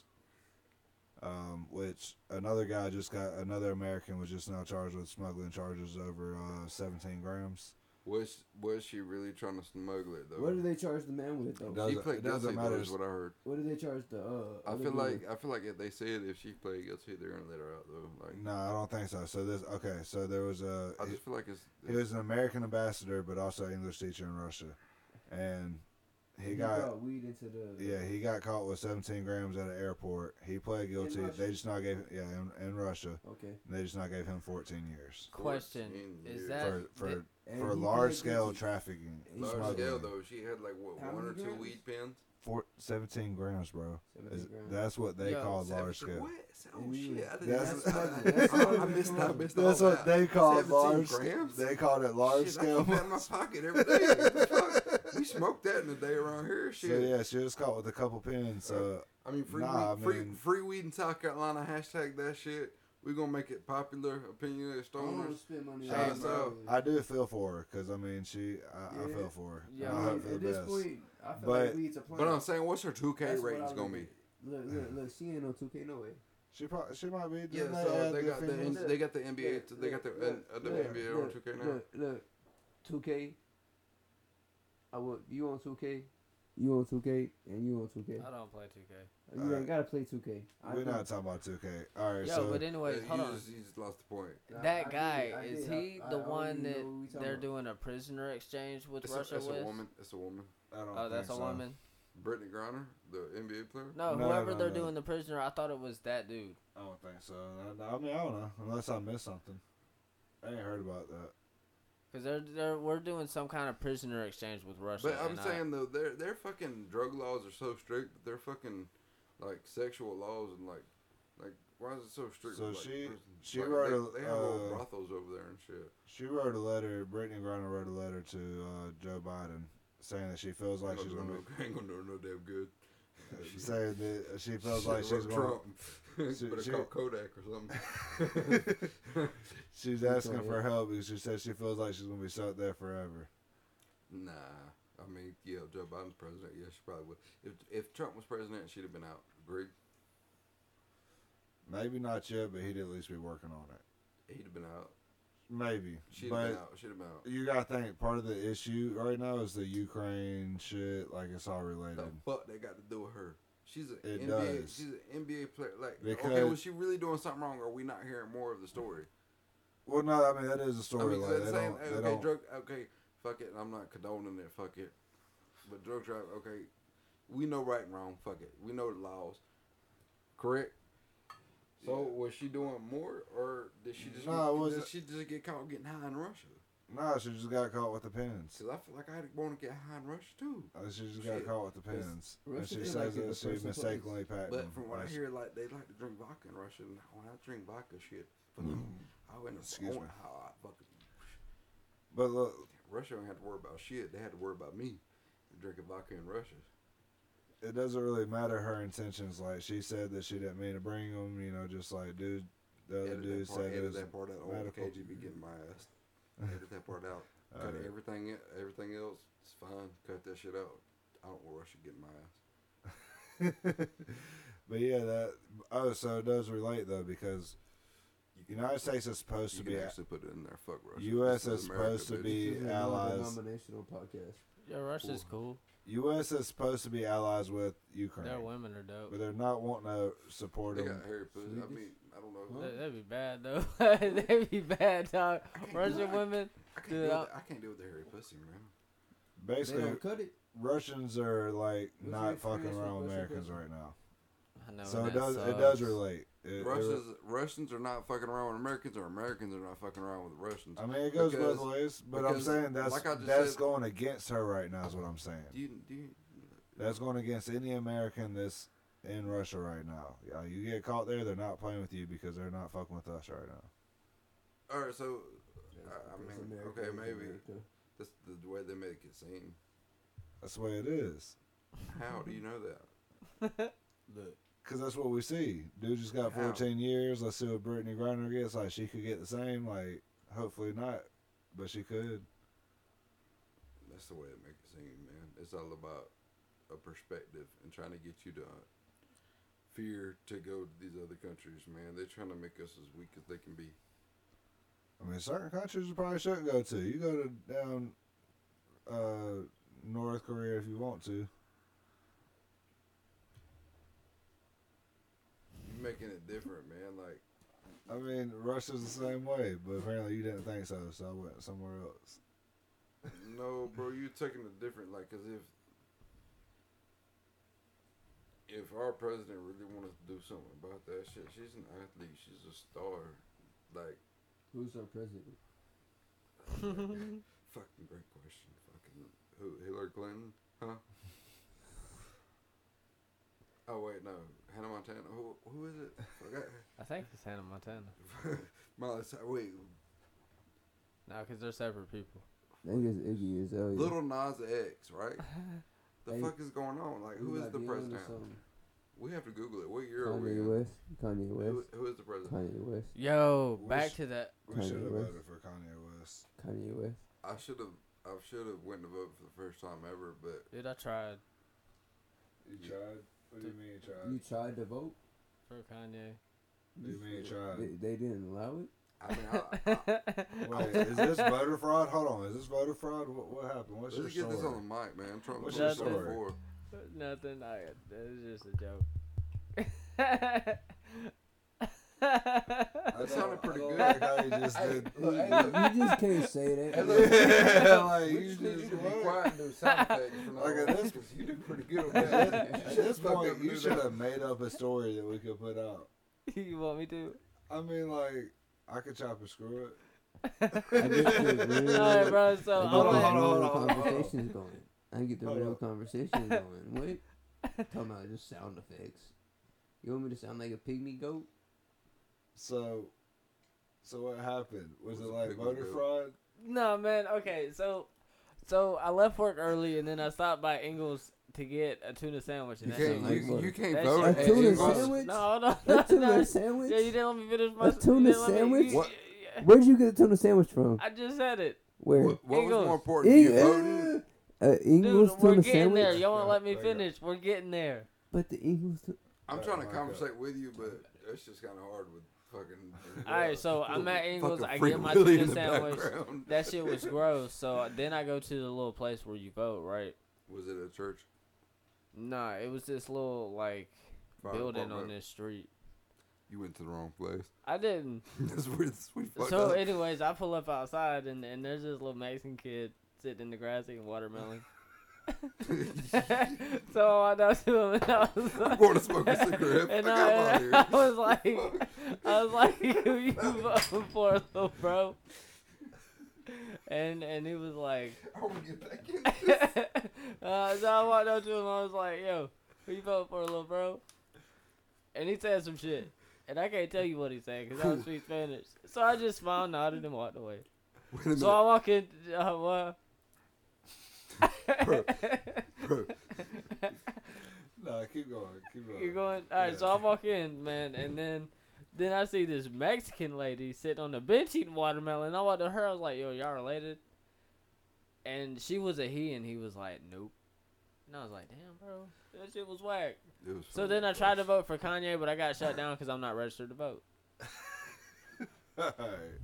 Which another another American was just now charged with smuggling charges over 17 grams. Was she really trying to smuggle it though? What do they charge the man with though? Does- She played it doesn't guilty, matter. though, is what I heard. What do they charge the? I other feel dude like with? if they said if she played guilty, they're gonna let her out though. Like No, I don't think so. So there was I just feel like it's. he was an American ambassador, but also an English teacher in Russia, and he got brought weed into the. yeah he got caught with 17 grams at an airport. He pled guilty. Russia? They just not gave in Russia. Okay. They just not gave him 14 years Question: 14 Is years. that for And for he large pled scale guilty. trafficking. He Large smuggling. scale though, she had like what How one or many two grams? weed pins. 17 grams, bro. 17 grams. That's what they Yo, call 17 large scale. What? Oh And you- shit! I didn't. That's- that's I smuggling. missed That's all That's what that. they call 17 large. grams? They called it large Shit, I scale. keep that in my pocket every day. What the fuck? We smoked that in the day around here. Shit. So yeah, she was caught with a couple pins. I mean, free Nah, weed, I free, mean- free weed in South Carolina. Hashtag that shit. We gonna make it popular. Opinionated I don't want stoners. to spend money Shout on us that. out. I do feel for her because I mean I Yeah. feel for her. Yeah, I I hope mean, for the at this best. point, I feel But- like weed's a plan. But I'm saying, what's her 2K That's what ratings I gonna look be? at. Look, she ain't on 2K no way. She might be. Yeah, Didn't so add they got the different- they got the NBA. They got the WNBA on 2K now. Look, 2K. You on 2K, you on 2K, and you on 2K. I don't play 2K. You Alright. ain't gotta play 2K. We're not talking about 2K. All right, Yo, so but anyways, hold on. You just lost the point. That guy, is he the one that they're doing? doing a prisoner exchange with It's Russia a with? woman. It's a woman. I don't Oh, that's a think so. woman. Brittany Griner, the NBA player. No, No, whoever no, they're no. doing the prisoner, I thought it was that dude. I don't think so. I mean, I don't know unless I missed something. I ain't heard about that. Cause we're doing some kind of prisoner exchange with Russia. But I'm and saying though, their fucking drug laws are so strict, but their fucking like sexual laws and like why is it so strict? So with, like, prisons? she Like, wrote they a have little brothels over there and shit. she wrote a letter. Brittany Griner wrote a letter to Joe Biden saying that she feels like she's gonna ain't gonna do no damn good. be saying that she feels Shit, like she's wrote going. Trump. She- Better she- call Kodak or something. She's asking for help because she says she feels like she's gonna be stuck there forever. Nah, I mean, yeah, Joe Biden's president. Yeah, she probably would. If Trump was president, she'd have been out. Agreed. Maybe not yet, but he'd at least be working on it. He'd have been out. Maybe, She'd have but been out. She'd have been out. you gotta think part of the issue right now is the Ukraine shit. Like it's all related. The fuck they got to do with her? She's an It NBA. does. She's an NBA player. Like, Because- okay, was she really doing something wrong? Or are we not hearing more of the story? Well, no, I mean that is a I story. mean, Like they're they saying, don't. They okay, don't. drug. Okay, fuck it. I'm not condoning it. Fuck it. But drug trafficking. Okay, we know right and wrong. Fuck it. We know the laws. Correct. So was she doing more, or did she just did she just get caught getting high in Russia? Nah, she just got caught with the pins. Cause I feel like I want to get high in Russia too. She just got caught with the pins. And Russia she is says like in that the she first mistakenly packed But them. from what I hear, like they like to drink vodka in Russia. And when I drink vodka, shit, I went Excuse me. how I fucking. But look, Russia don't have to worry about shit. They had to worry about me drinking vodka in Russia. it doesn't really matter her intentions. Like, she said that she didn't mean to bring them, you know, just like the other dude said it Edit was that part out. Old medical. KGB getting my ass. Edit that part out. Cut Alright. everything else. It's fine. Cut that shit out. I don't want Russia getting my ass. But yeah, so it does relate though, because United States is supposed You to can be actually put it in there. Fuck Russia. U.S. This is America, supposed to bitch. be This is allies. a denominational podcast. Yeah, Russia's cool. U.S. is supposed to be allies with Ukraine, Their women are dope. but they're not wanting to support They them. got hairy pussy. I mean, I don't know. That'd be bad though. That'd be bad, dog. I can't Russian do it. women. I can't, Dude, deal I- with, I can't deal with the hairy pussy, man. They Basically, don't cut it. Russians are like What's not your fucking experience around with with Russian Americans pussy? right now. I know. So and it that does sucks. relate. Russians are not fucking around with Americans, or Americans are not fucking around with Russians. I mean, it goes Because- both ways, but I'm because, saying that's like I just that's said- going against her right now. Is what I'm saying. Do you, That's going against any American that's in Russia right now. Yeah, you get caught there, they're not playing with you because they're not fucking with us right now. all right, so I It's mean, America, okay, it's maybe America. that's the way they make it seem. That's the way it is. How do you know that? Look, Because that's what we see. Dude just got How? 14 years. Let's see what Brittany Griner gets. Like, she could get the same. Like, hopefully not, but she could. That's the way they make it seem, man. It's all about a perspective and trying to get you to fear to go to these other countries, man. They're trying to make us as weak as they can be. I mean, certain countries you probably shouldn't go to. You go to down North Korea if you want to. You're making it different, man. Like, I mean, Russia's the same way, but apparently you didn't think so, so I went somewhere else. no, bro, you're taking it different. Like, as if our president really wanted to do something about that shit, she's an athlete. She's a star. Like, who's our president? fucking great question. Fucking who? Hillary Clinton? Huh? Oh wait, no, Hannah Montana. Who is it? Forgot. I think it's Hannah Montana. Miley wait, No, because they're separate people. I think it's Iggy Azalea. Little Nas X, right? The Hey, fuck is going on? Like, who is the president? We have to Google it. What year are we Kanye in? West. Kanye West. Who is the president? Kanye West. Yo, We back sh- to that. We Kanye should have West. voted for Kanye West. Kanye West. I should have went to vote for the first time ever, but Dude, I tried You tried? What do you mean you tried? You tried to vote? for Kanye. What do you mean you tried? They didn't allow it? I mean, Wait, is this voter fraud? Hold on, is this voter fraud? What happened? What's your let's get story? this on the mic, man. Trump What's was your so story? for. Nothing. It's just a joke. That sounded pretty I good. like how you just did. You just can't say that. Yeah, like, We you just need you to be what? quiet and do sound effects for now Like, on, at this- 'cause you do pretty good on At that. this Fuck up point, and you do should that. have made up a story that we could put out. You want me to? I mean, like, I could chop and screw it. I just get real, Alright, bro. So I Hold on, get the hold on, real hold on, hold on. conversations going. I get the Hold real on. conversations going. What? Talking about just sound effects. You want me to sound like a pygmy goat? So what happened? Was Was it it like big voter window? fraud? No, man. Okay, so I left work early and then I stopped by Ingles to get a tuna sandwich. And You that shit can't, was- you can't that vote shit- at A tuna Ingles. sandwich? No, hold on. A tuna No. sandwich? Yeah, you didn't let me finish my. A tuna you didn't let me- sandwich? What? Yeah. Where'd you get a tuna sandwich from? I just said it. Where? What was Ingles. more important, you voting? Ingles Dude, we're tuna getting there. sandwich? Y'all won't let me There you go. finish. We're getting there. But the Ingles tuna... I'm Oh trying to my God. conversate with you, but it's just kind of hard with fucking. Alright, so I'm at Ingles. Fucking I Free get my Willy tuna in the sandwich. background. That shit was gross. So then I go to the little place where you vote, right? Was it a church? Nah, it was this little like Fire building on department? this street. You went to the wrong place. I didn't. That's where we fucked So, up. anyways, I pull up outside and there's this little Mexican kid sitting in the grass eating watermelon. So I walked out to him and I was I'm like, going to smoke a cigarette. and Fuck out of I here. was who you voting for, little bro? And he was like, I want to get back in this. so I walked up to him. I was like, yo, who you voting for, little bro? And he said some shit. And I can't tell you what he said because I don't speak Spanish. So I just smiled, nodded, and walked away. Wait a minute. So I walk in. What? Bro. No, keep going. You're going. All right, Yeah. so I walk in, man, and then I see this Mexican lady sitting on the bench eating watermelon. I walked to her. I was like, "Yo, y'all related?" And she was a he, and he was like, "Nope." And I was like, "Damn, bro, that shit was whack." It was So funny. then I tried to vote for Kanye, but I got shut down because I'm not registered to vote. Alright.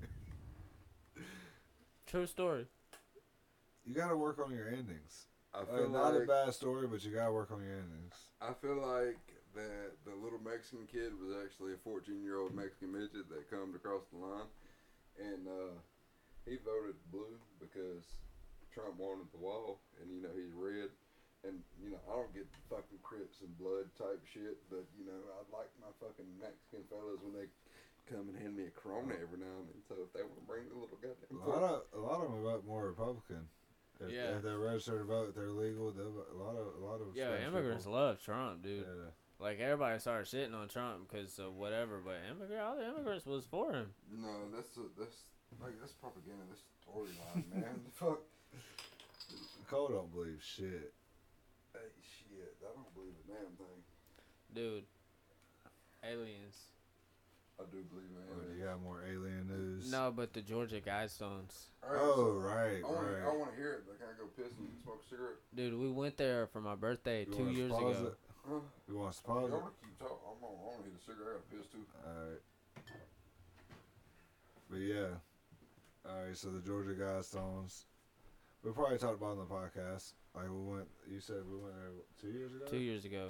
True story. You gotta work on your endings. I feel Not a like bad story, but you gotta work on your endings. I feel like that the little Mexican kid was actually a 14-year-old Mexican midget that come across the line, and he voted blue because Trump wanted the wall, and he's red, and I don't get fucking Crips and blood type shit, but I'd like my fucking Mexican fellas when they come and hand me a Corona every now and then. So if they want to bring the little goddamn A lot of them vote more Republican. If they're registered to vote, if they're legal. A lot of Yeah, Spanish immigrants people. love Trump, dude. Yeah. Like everybody started shitting on Trump because of whatever, but all the immigrants was for him. No, that's propaganda. That's storyline, man. The fuck. Cole don't believe shit. Hey, shit. I don't believe a damn thing. Dude, aliens. I do believe, man. Oh, you got more alien news? No, but the Georgia Guidestones. Right. I want to hear it, but can I go piss and smoke a cigarette? Dude, we went there for my birthday You 2 want us to years pause ago. it? Huh? You want us to pause Y'all it? want to keep talking? I want to hit a cigarette. I got to piss too. Alright. But yeah. Alright, so the Georgia Guidestones. We probably talked about it on the podcast. Like you said we went there 2 years ago? 2 years ago.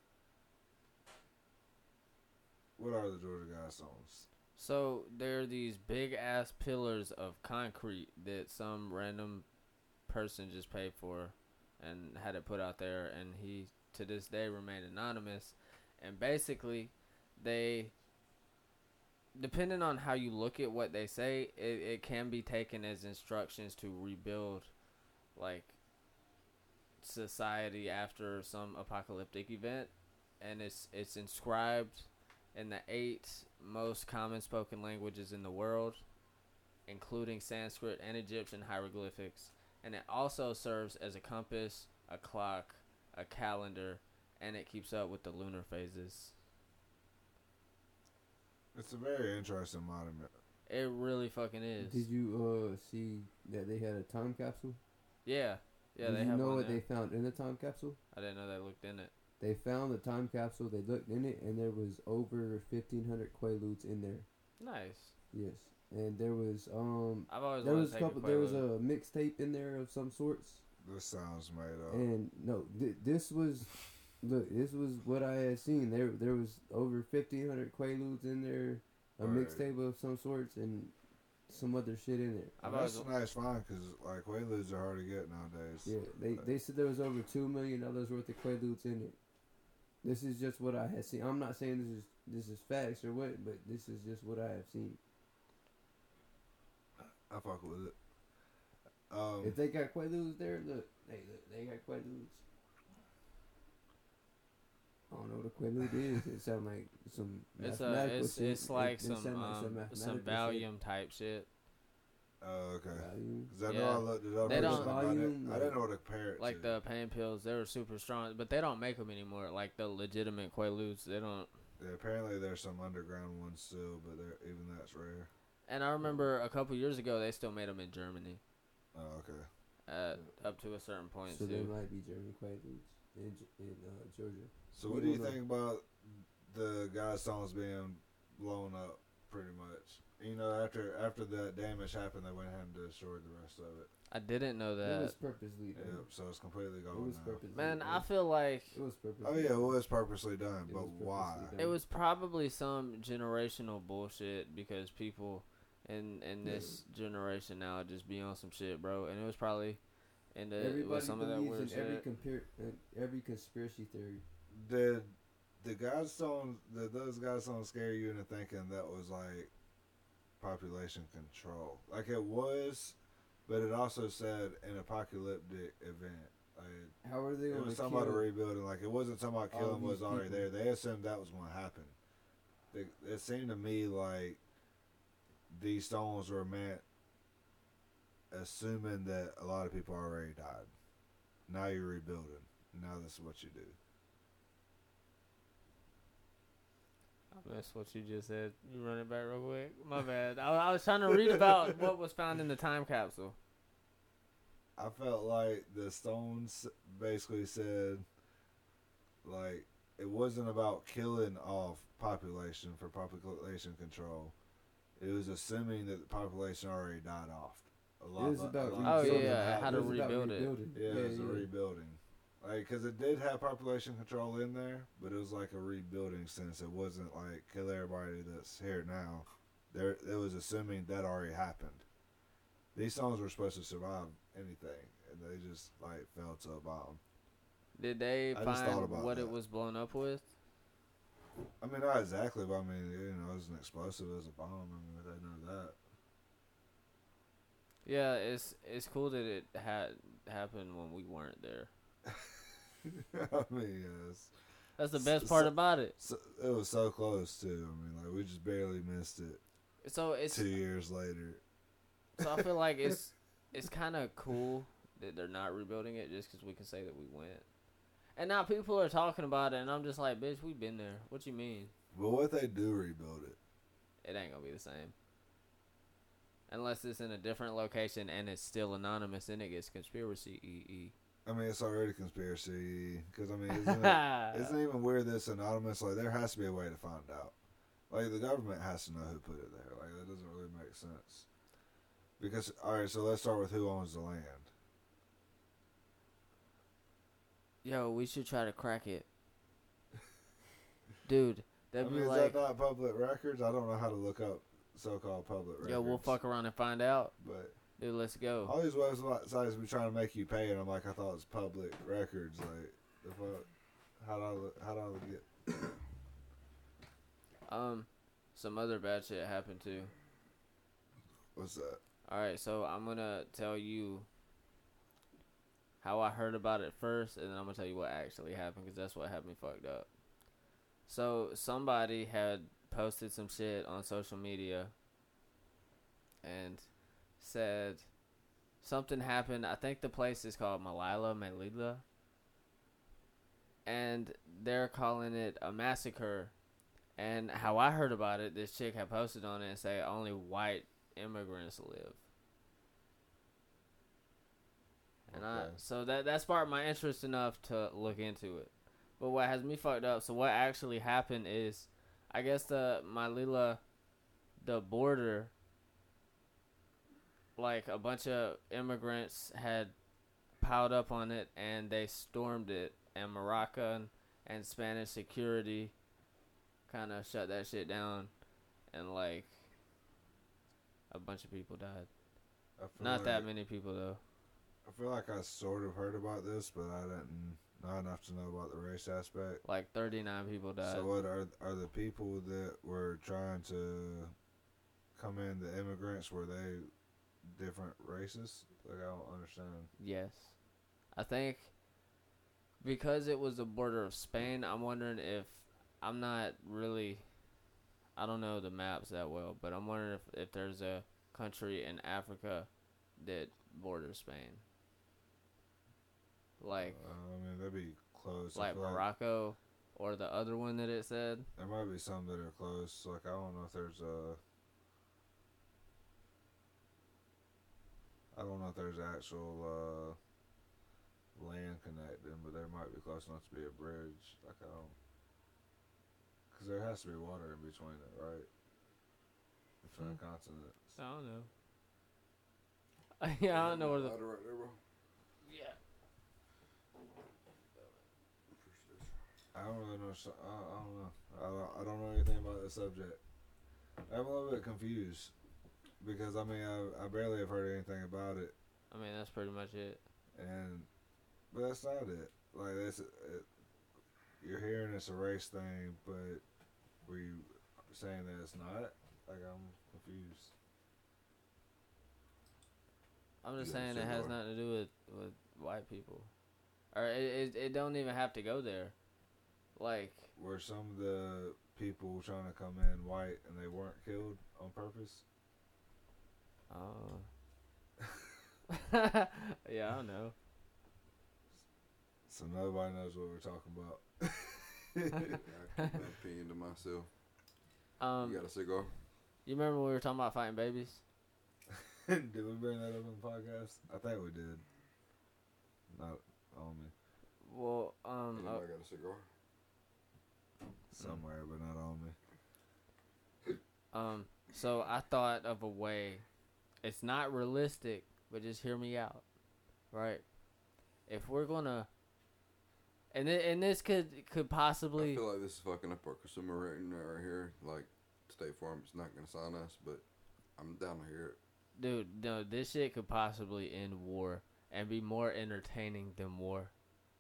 What are the Georgia Guidestones? So there are these big ass pillars of concrete that some random person just paid for and had it put out there, and he to this day remained anonymous. And basically, they, depending on how you look at what they say, it can be taken as instructions to rebuild, like, society after some apocalyptic event, and it's inscribed in the 8 most common spoken languages in the world, including Sanskrit and Egyptian hieroglyphics. And it also serves as a compass, a clock, a calendar, and it keeps up with the lunar phases. It's a very interesting monument. It really fucking is. Did you see that they had a time capsule? Yeah. Yeah, Did they you have know one what there. they found in the time capsule? I didn't know they looked in it. They found the time capsule. They looked in it, and there was over 1,500 quaaludes in there. Nice. Yes, and there was I've always there wanted was to a take couple. There was Quaalude. a mixtape in there of some sorts. This sounds made up. And no, this was, look, this was what I had seen. There was over 1,500 quaaludes in there, a Right. mixtape of some sorts, and some other shit in there. I've That's always, a nice find because like Quaaludes are hard to get nowadays. Yeah, they said there was over $2 million worth of quaaludes in it. This is just what I had seen. I'm not saying this is facts or what, but this is just what I have seen. I fuck with it. If they got quaaludes there, look, they got quaaludes. I don't know what a quaalude is. It sounds like some mathematical shit. it's like It sound some mathematical shit. Valium type shit. Oh, okay. Volume. Because I know Yeah. I looked it up. They don't- recently, but Volume, I didn't know what to compare it Like to. the pain pills, they were super strong, but they don't make them anymore. Like the legitimate Quaaludes, they don't. Yeah, apparently there's some underground ones still, but even that's rare. And I remember a couple years ago, they still made them in Germany, Oh, okay. up to a certain point So there too. might be German quaaludes in Georgia. So We what do you don't know. think about the Guidestones being blown up, pretty much? You know, after that damage happened, they went ahead and destroyed the rest of it. I didn't know It was that. purposely Yeah, done. so it's completely It gone was now. purposely Man, done. I feel like It was purposely Oh yeah, it done. was purposely done, It but was purposely why? done. it was probably some generational bullshit because people in this generation now just be on some shit, bro. And it was probably with Everybody some of that believes weird in shit. every conspiracy theory. Did the Godstone, those Godstones scare you into thinking that was like population control. Like it was, but it also said an apocalyptic event. Like How are they it going to was kill? talking about a rebuilding. Like it wasn't talking about all killing what was these already people? there. They assumed that was going to happen. It seemed to me like these stones were meant assuming that a lot of people already died. Now you're rebuilding. Now this is what you do. I missed what you just said. You run it back real quick. My bad. I was trying to read about what was found in the time capsule. I felt like the stones basically said, like, it wasn't about killing off population for population control. It was assuming that the population already died off. It was about Oh, rebuilding. yeah, how to It was about rebuild it. rebuilding. Yeah, it was a rebuilding. Like, because it did have population control in there, but it was like a rebuilding sense. It wasn't like kill everybody that's here now. It was assuming that already happened. These songs were supposed to survive anything, and they just like fell to the bottom. Did they I just thought find about what that. it was blown up with? I mean, not exactly, but I mean, you know, it was an explosive, it was a bomb. I mean, they know that. Yeah, it's cool that it had happened when we weren't there. I mean, yes. That's the best part about it. So, it was so close too. I mean, like we just barely missed it. So it's 2 years later. so I feel like it's kind of cool that they're not rebuilding it just because we can say that we went. And now people are talking about it, and I'm just like, bitch, we've been there. What you mean? But what if they do rebuild it? It ain't gonna be the same. Unless it's in a different location and it's still anonymous and it gets conspiracy. I mean, it's already conspiracy. Because, I mean, isn't it even weird that it's anonymous? Like, there has to be a way to find out. Like, the government has to know who put it there. Like, that doesn't really make sense. Because, alright, so let's start with who owns the land. Yo, we should try to crack it. Dude, I that'd mean, be is like, that not public records? I don't know how to look up so-called public records. yo, we'll fuck around and find out. But Dude, let's go. all these websites be trying to make you pay, and I'm like, I thought it was public records. Like, the fuck? How do I get... Some other bad shit happened too. What's that? Alright, so I'm gonna tell you how I heard about it first, and then I'm gonna tell you what actually happened, because that's what had me fucked up. So, somebody had posted some shit on social media and said something happened. I think the place is called Melilla. And they're calling it a massacre. And how I heard about it, this chick had posted on it and say only white immigrants live. And Okay. so that sparked my interest enough to look into it. But what has me fucked up, so what actually happened is, I guess the border, like a bunch of immigrants had piled up on it and they stormed it, and Moroccan and Spanish security kind of shut that shit down, and like a bunch of people died. I feel Not like, that many people though. I feel like I sort of heard about this, but I didn't. Not enough to know about the race aspect. Like 39 people died. So what are the people that were trying to come in, the immigrants, were they different races? Like, I don't understand. Yes. I think because it was the border of Spain, I'm wondering if, I'm not really, I don't know the maps that well, but I'm wondering if there's a country in Africa that borders Spain. Like I mean, that'd be close. I like feel Morocco or the other one that it said. there might be some that are close. Like, I don't know if there's I don't know if there's actual land connecting, but there might be close enough to be a bridge. Like, I don't, because there has to be water in between it, right? Between the continents. I don't know. Yeah, I don't know where the. Right there, bro. Yeah. I don't really know. I don't know. I don't know anything about the subject. I'm a little bit confused because I mean I barely have heard anything about it, I mean, that's pretty much it. but that's not it. Like you're hearing it's a race thing, but were you saying that it's not? Like, I'm confused. I'm just Yeah, saying so it has do I. nothing to do with white people, or it don't even have to go there. Like, Were some of the people trying to come in white and they weren't killed on purpose? yeah, I don't know. So nobody knows what we're talking about. I keep my opinion to myself. You got a cigar? You remember when we were talking about fighting babies? Did we bring that up on the podcast? I think we did. Not on me. Well, Anybody got a cigar? Somewhere, but not on me. so I thought of a way. It's not realistic, but just hear me out, right? If we're gonna, and this could I possibly. feel like this is fucking up our consumer rating right here. Like, State Farm is not gonna sign us, but I'm down to hear it. Dude, no, this shit could possibly end war and be more entertaining than war.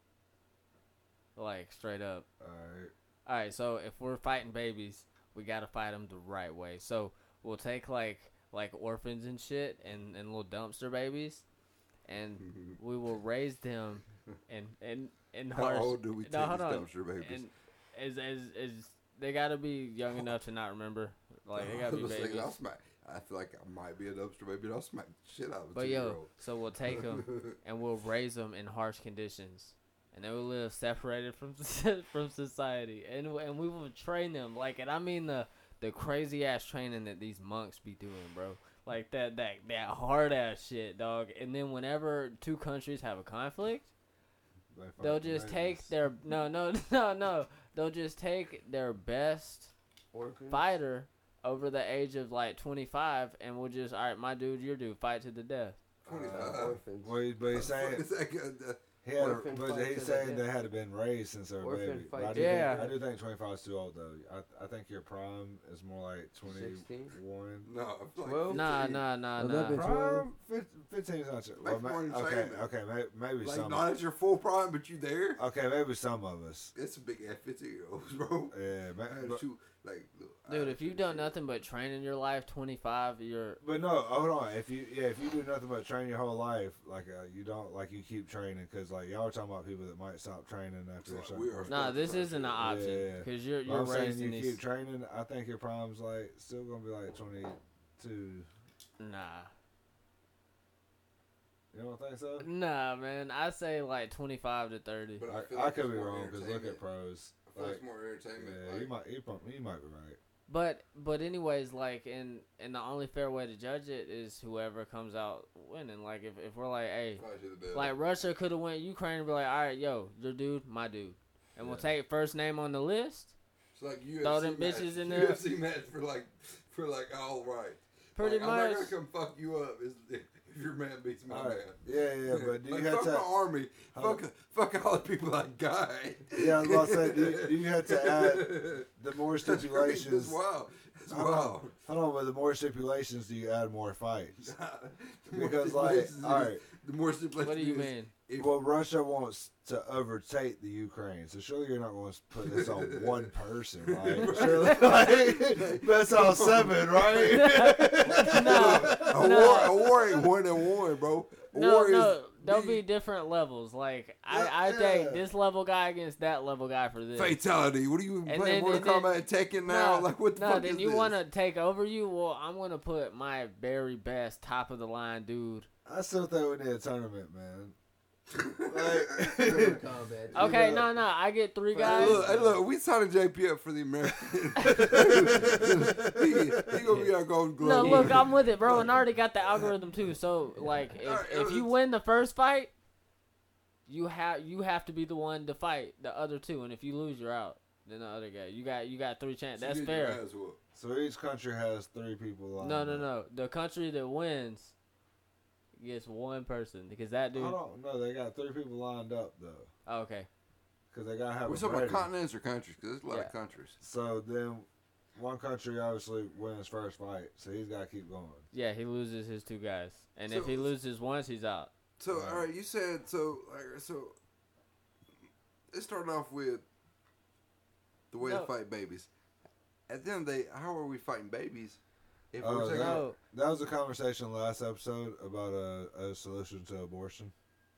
Like, straight up. Alright, so if we're fighting babies, we gotta fight them the right way. So we'll take, like orphans and shit and little dumpster babies, and we will raise them and How harsh. old do we take No, hold these on. dumpster babies? And as they gotta be young enough to not remember. Like, they gotta be Listen, babies. I feel like I might be a dumpster baby, but I'll smack the shit out of a But 2-year-old. so we'll take them and we'll raise them in harsh conditions, and they will live separated from from society, and we will train them like, and I mean the crazy ass training that these monks be doing, bro. Like that hard ass shit, dog. And then whenever two countries have a conflict, they'll just take their no. They'll just take their best Orphans? fighter over the age of like 25, and we'll just, all right, my dude, your dude, fight to the death. 25. Orphans. Well, but he's saying Is that good? Orphan but fight he's to saying the they had to been raised since they were Orphan baby. fight But to Yeah. I do think 25 is too old though. I think your prime is more like 21. No, I feel like 12? 15. Nah. 11. Prime 15 is not too. Make more than saying that. Okay, maybe Like, some. not at your full prime, but you there. Okay, maybe some of us. It's a big ass 15-year-olds, bro. Yeah, I shoot, like, look, Dude, I if you've shoot done shit. nothing but train in your life, 25, you're... But no, hold on. If you do nothing but train your whole life, like you don't, like you keep training, because like y'all are talking about people that might stop training after a Like, certain we are point. Nah, this Right. isn't an option, Yeah. because you're But I'm saying raised you in keep these... training. I think your prime's like still gonna be like 22. Nah. You don't think so? Nah, man. I say like 25 to 30. But I feel I like could it's be more wrong because look at entertainment. pros. I feel like it's more entertainment. Yeah, like, you might be right. But anyways, like, and the only fair way to judge it is whoever comes out winning. Like, if we're like, hey, fight to the death. like Russia could have went Ukraine and be like, all right, yo, your dude, my dude, and we'll Yeah. take first name on the list. It's like UFC Throw them match, bitches in there. UFC match for like all right. Pretty like, much. I'm not gonna come fuck you up if your man beats my All man. right. Yeah, but do you Like, have fuck to? my army. Hold Fuck all the people I got. Yeah, I was about to say, do you have to add the more That's crazy. stipulations? That's wild. That's Hold on, wild. hold on, but the more stipulations, do you add more fights? The more Because like, stipulations all is- right, the more stipulations. What do you is mean? if- well, Russia wants to overtake the Ukraine, so surely you're not going to put this on one person, like, surely, like, that's all 7, right? No, a war ain't 1-on-1, bro. A no, war is there'll be different levels. Like, I Yeah. take this level guy against that level guy for this. fatality. What are you And playing then- Mortal and then- Kombat and Tekken now? No, Like, what the no, fuck then is you this? want to take over you? Well, I'm going to put my very best, top of the line dude. I still think we need a tournament, man. Mortal Like, Kombat. Okay, Yeah. no, I get 3 Hey, guys. look, we signed JP up for the American. he gonna be our golden No, glove. look, I'm with it, bro, and I already got the algorithm too. So, like, if you win the first fight, you have to be the one to fight the other 2, and if you lose, you're out. Then the other guy, you got 3 chances. That's fair. so each country has 3 people lined up. No. The country that wins gets 1 person because that dude. I don't know. They got 3 people lined up though, Oh, okay. because they gotta have. We're a talking about ready. continents or countries? Because there's a lot Yeah. of countries. So then, one country obviously wins first fight, so he's got to keep going. Yeah, he loses his 2 guys, and if So- he loses once, he's out. So, Right. all right, you said so. Like, so it started off with the way No. to fight babies. At the end of the day, how are we fighting babies? If Oh, we're taking No. that was a conversation last episode about a solution to abortion.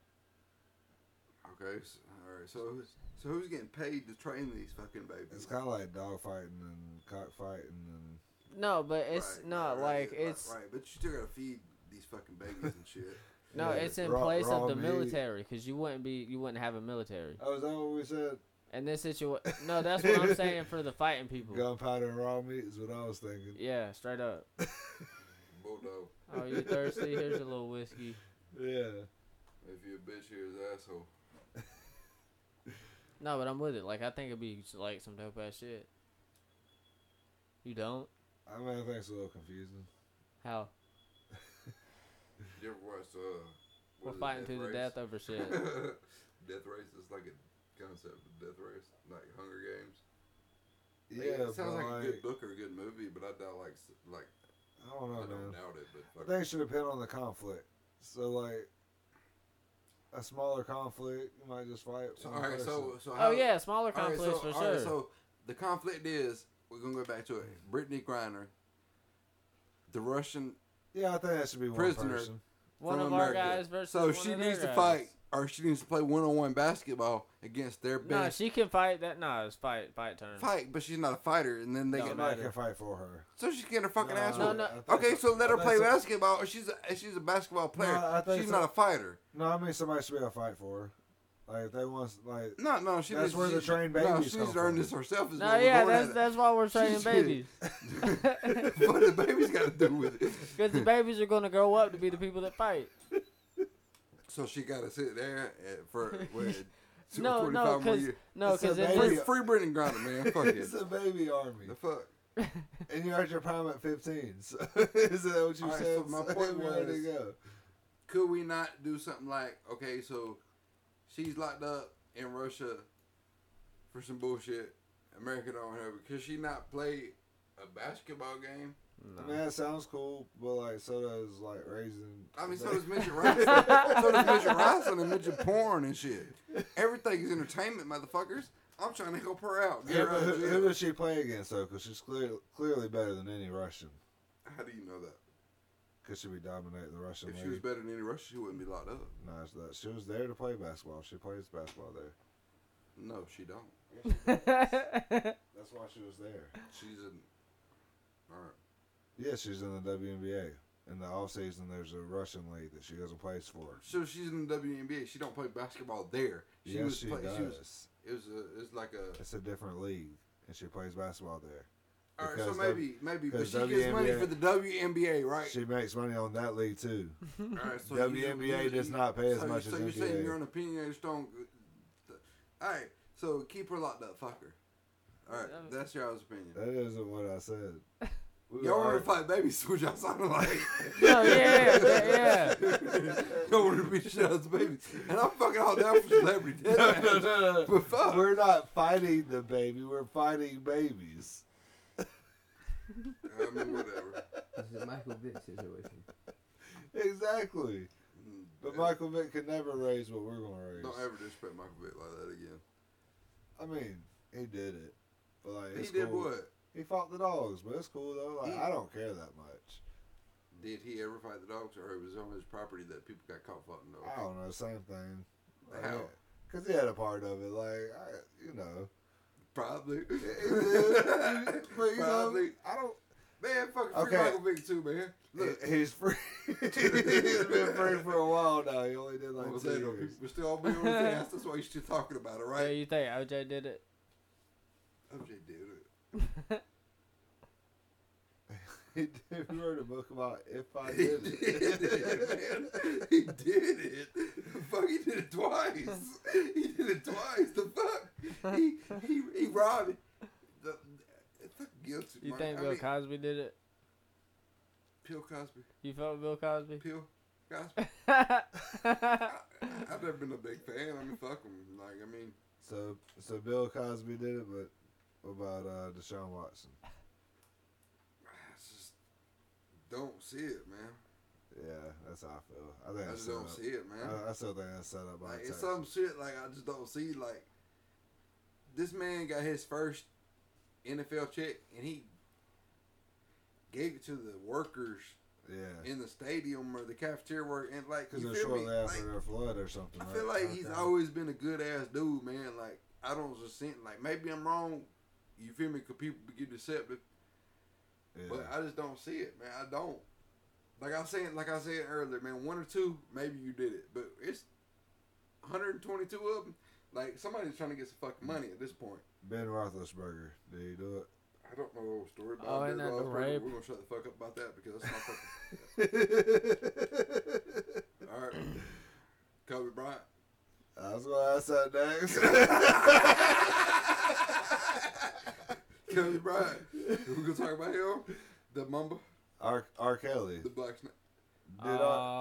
okay, so, all right. So who's getting paid to train these fucking babies? It's kind of like dog fighting and cockfighting and No, but it's Right, not right, like right, it's right, but you still gotta feed these fucking babies and shit. no, Yeah, it's in raw- place raw of the meat. military because you wouldn't have a military. Oh, is that what we said? And this situation, no, that's what I'm saying for the fighting people. Gunpowder and raw meat is what I was thinking. Yeah, straight up. Bulldog. Oh, you thirsty? Here's a little whiskey. Yeah. If you're a bitch, here's an asshole. No, but I'm with it. Like I think it'd be like some dope ass shit. You don't? I mean, I think it's a little confusing. How? You ever watched We're what is it, fighting to the Race? death over shit. Death Race is like a concept of Death Race, like Hunger Games. Yeah, it sounds but like a good book or a good movie, but I doubt like I don't know, I don't man. doubt it. But I fuck think it should depend on the conflict. So, like, a smaller conflict, you might just fight. so, one all right, person. so Oh yeah, smaller all right, conflicts for sure. so the conflict is we're gonna go back to it. Brittany Griner, the Russian Yeah, I think that should be one prisoner. person. One from of our America. guys versus So one she of their needs to guys. fight, or she needs to play one-on-one basketball against their Nah, best she can fight. That nah, it's fight turn. fight, but she's not a fighter. And then they No, get Somebody matter. can fight for her. so she's getting her fucking No, ass No, whooped. no. I think Okay, so let her I play think basketball. Or she's a basketball player. I think She's so. not a fighter. No, I mean somebody should be able to fight for her. Like if they want, like No, she. That's needs, where the she, trained No, babies she needs come to earn from. this herself. Is No, what we're yeah, going at. that's why we're training She's- babies. What the baby's got to do with it? Because the babies are gonna grow up to be the people that fight. So she got to sit there for what, No, 25 no, more because years. no, It's a because baby. Free, free Brittany Griner, man. Fuck it. it's a baby army, The fuck. and you heard your prime at 15. So is that what you All right, said? so my point we already was- go. Could we not do something like, okay, so she's locked up in Russia for some bullshit. America don't have her. Could she not play a basketball game? I mean, that sounds cool, but like so does like raising. I mean, so does midget wrestling. So does midget wrestling and midget porn and shit. Everything is entertainment, motherfuckers. I'm trying to help her out. Get Yeah, her but out who, of who jail. does she play against though? Because she's clearly better than any Russian. How do you know that? Because she be dominating the Russian If she league. was better than any Russian, she wouldn't be locked up. No, it's that she was there to play basketball. She plays basketball there. No, she don't. That's why she was there. She's in. All right. Yeah, she's in the WNBA. In the off season, there's a Russian league that she doesn't play for. So she's in the WNBA. She don't play basketball there. Yes, she does. It's like a. It's a different league, and she plays basketball there. All right, so Because maybe, but because she gets money WNBA for the WNBA, right? She makes money on that league too. All right, so WNBA does not pay as much so as you're saying NBA. you're an opinionated strong. All right, so keep her locked up, fuck her. All right, that's y'all's opinion. That isn't what I said. We Y'all were want to fight babies? What y'all sounding like? No, yeah. Y'all want to beat the shit out of the babies, and I'm fucking all down for celebrity death match. no. But fuck. We're not fighting the baby. We're fighting babies. I mean, whatever. This is a Michael Vick situation. Exactly. But Yeah. Michael Vick could never raise what we're gonna raise. Don't ever disrespect Michael Vick like that again. I mean, he did it. But like, He it's did cool. what? He fought the dogs, but it's cool though. Like, He- I don't care that much. Did he ever fight the dogs, or it was on his property that people got caught fighting dogs? I don't know, same thing. How? Because he had a part of it. Like, you know. Probably. He did. But you Probably. know, I don't. Man, fucking free Okay. Michael Vick too, man. Look. He's free. He's been free for a while now. He only did like I'm 2 saying, though, years. people still all be on his ass. That's why you're still talking about it, Yeah, right? you think OJ did it? OJ did it. He did. He wrote a book about if I He did did it. it, man. He did it. The fuck, he did it twice. He did it twice. The fuck. He robbed it. The fuck guilty. You man. think I Bill mean, Cosby did it? Bill Cosby. You felt Bill Cosby? Bill Cosby. I've never been a big fan. I mean, fuck him. Like, I mean, So Bill Cosby did it, but what about Deshaun Watson? I just don't see it, man. Yeah, that's how I feel. I think I that's just set don't up. see it, man. I still think that's set up by Like, it's Texas. some shit like I just don't see. Like, this man got his first NFL check, and he gave it to the workers Yeah. in the stadium or the cafeteria work, and like, Because you they're feel me? shortly after Like, their flood or something. I right? feel like he's Okay. always been a good ass dude, man. Like, I don't just think, like, maybe I'm wrong. You feel me? Because people get deceptive, Yeah. but I just don't see it, man. I don't. Like I said earlier, man. 1 or 2, maybe you did it, but it's 122 of them. Like, somebody's trying to get some fucking money at this point. Ben Roethlisberger, did he do it? I don't know the whole story about Oh, it. ain't that the rape? We're gonna shut the fuck up about that because that's my fucking. All right, Kobe Bryant. I was going to ask that next. Kobe Bryant. We're gonna talk about him. The Mamba. R. Kelly. The Black Snake. Did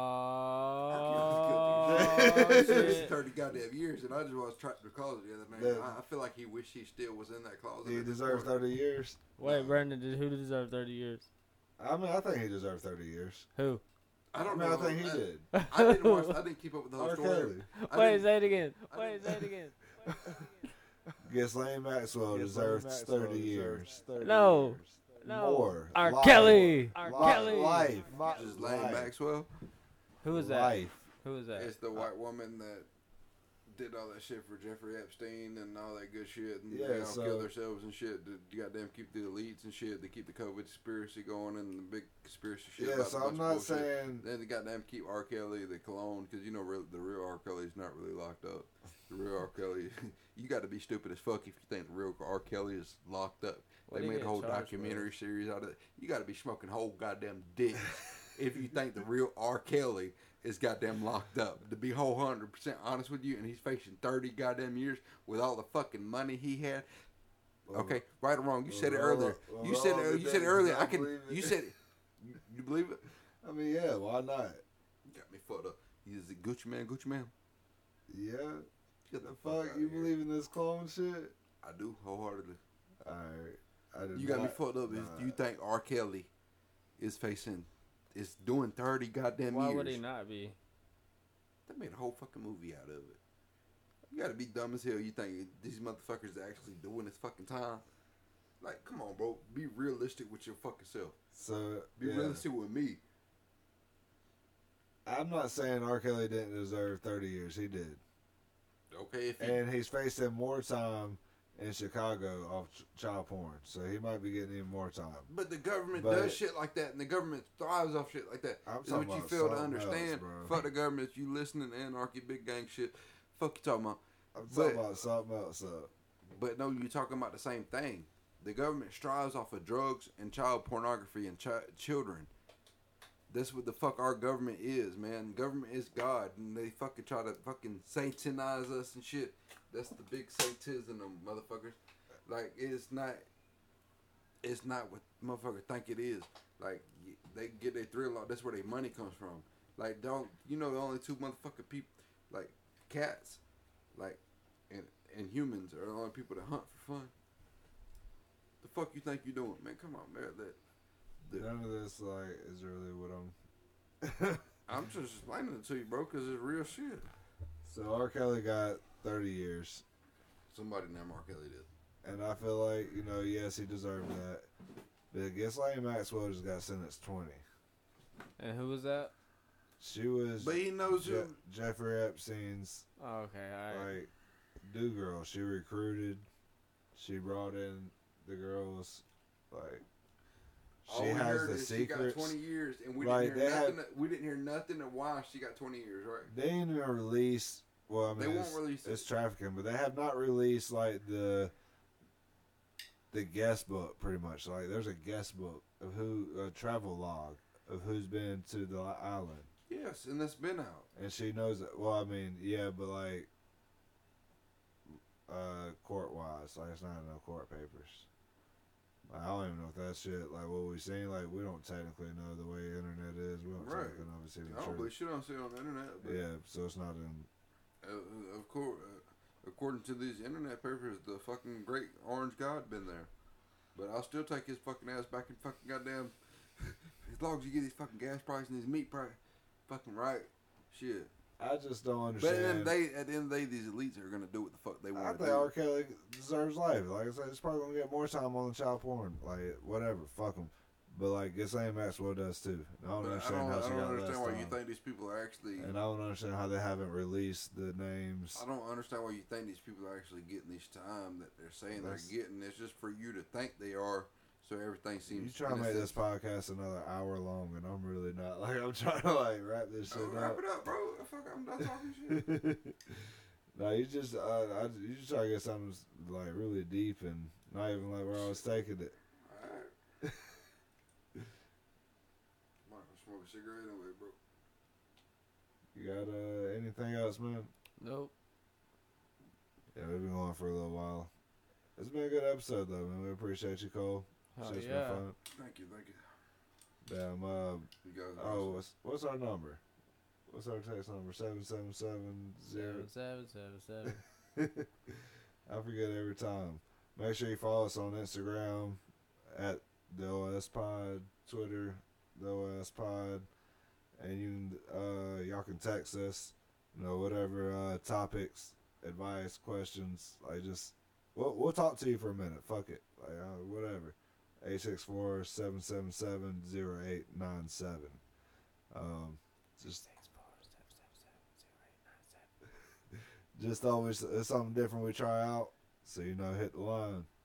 Oh, It's shit. 30 goddamn years, and I just was trapped in the closet the other night. I feel like he wished he still was in that closet. He at this deserves point. 30 years? Wait, Brandon, who deserved 30 years? I mean, I think he deserved 30 years. Who? I don't I know. think he did. I didn't watch. I didn't keep up with the whole R. story. Kelly. I Wait, didn't- say it again. I Wait, didn't- say it again. Ghislaine Maxwell deserves 30 years. No. No. More. R. Life. Kelly. R. Li- Kelly. Life. Just Lane Life. Maxwell. Who is that? Life. Who is that? It's the white woman that did all that shit for Jeffrey Epstein and all that good shit, and Yeah, they all so- kill themselves and shit. To goddamn keep the elites and shit. They keep the COVID conspiracy going and the big conspiracy shit. Yeah, about so a bunch I'm of not bullshit. saying. Then they goddamn keep R. Kelly, the cologne, because you know the real R. Kelly's not really locked up. The real R. Kelly, you got to be stupid as fuck if you think the real R. Kelly is locked up. What They he made a get whole charged documentary series out of it. You got to be smoking whole goddamn dick if you think the real R. Kelly is goddamn locked up. To be whole 100% honest with you, and he's facing 30 goddamn years with all the fucking money he had. Okay, right or wrong, you said it earlier. You said it earlier. I can. believe it. You said it. You believe it? I mean, yeah, why not? You got me fucked up. He's a Gucci man. Gucci man. Yeah. Get The the fuck? fuck You outta here. believe in this clone shit? I do wholeheartedly. Alright. I did You got me not- fucked up. nah. If you think R. Kelly is doing 30 goddamn Why years? would he not be? They made a whole fucking movie out of it. You gotta be dumb as hell. You think these motherfuckers are actually doing this fucking time? Like, come on, bro. Be realistic with your fucking self. So, Be yeah. realistic with me. I'm not saying R. Kelly didn't deserve 30 years. He did. Okay, if he, And he's facing more time in Chicago off child porn. So he might be getting even more time. but the government But- does shit like that, and the government thrives off shit like that. I'm Is talking what you about fail to something else, understand. bro. Fuck the government. You listening to anarchy, big gang shit. Fuck you talking about. I'm But- talking about something else. But no, you're talking about the same thing. The government strives off of drugs and child pornography and children. That's what the fuck our government is, man. Government is God, and they fucking try to fucking satanize us and shit. That's the big satanism, them motherfuckers. Like, it's not what motherfuckers think it is. Like, they get their thrill out. That's where their money comes from. Like, don't you know the only two motherfucking people, like cats, like, and humans are the only people that hunt for fun. The fuck you think you doing, man? Come on, man. None of this like is really what I'm. I'm just explaining it to you, bro, because it's real shit. So R. Kelly got 30 years, Somebody named R. Kelly did. and I feel like yes, he deserved that. But Ghislaine Maxwell just got sentenced 20. And who was that? She was But he knows who. Jeffrey Epstein's Oh, okay, all right. like do girl. She recruited. She brought in the girls. Like All she we has heard the is she got secrets. 20 years, and we Like, didn't hear they nothing. We didn't hear nothing of why she got 20 years, right? They didn't even release. Well, I mean, They won't release it. it's trafficking, but they have not released like the guest book. Pretty much, like there's a guest book of a travel log of who's been to the island, Yes, and that's been out. and she knows that. Well, I mean, yeah, but like court wise, like it's not in no court papers. Like, I don't even know if that shit, like what we seen, like we don't technically know the way internet is. We don't Right. technically know if it's even I don't true. believe shit on see on the internet. But Yeah, so it's not in. Of course, according to these internet papers, the fucking great orange god been there. But I'll still take his fucking ass back in fucking goddamn. As long as you get these fucking gas prices and these meat price, fucking right. Shit. I just don't But at the, understand. end of the day, at the end of the day, these elites are gonna do what the fuck they I want to think do. R. Kelly deserves life. Like I said, he's probably gonna get more time on the child porn. Like whatever, fuck him. But like Ghislaine Maxwell does too. And I don't But understand how she I don't got understand less why time. you think these people are actually. And I don't understand how they haven't released the names. I don't understand why you think these people are actually getting this time that they're saying That's- they're getting. It's just for you to think they are, so everything seems. You try to make this podcast another hour long, and I'm really not. Like I'm trying to like wrap this shit wrap up. it up, bro. Fuck, I'm done talking shit. No, you just you just try to get something like really deep and not even like where I was taking it. Alright. Might as well smoke a cigarette anyway, bro. You got anything else, man? Nope. Yeah, we've been going for a little while. It's been a good episode though, man. We appreciate you, Cole. Oh, Shit's yeah. been fun. Thank you. Damn. You guys are Oh, awesome. what's our number? What's our text number? 7770. 7777. I forget every time. Make sure you follow us on Instagram at the OS Pod, Twitter the OS Pod, and you can y'all can text us. You know, whatever topics, advice, questions. Like just we'll talk to you for a minute. Fuck it. Like whatever. 864-777-0897. Just always it's something different we try out. So hit the line.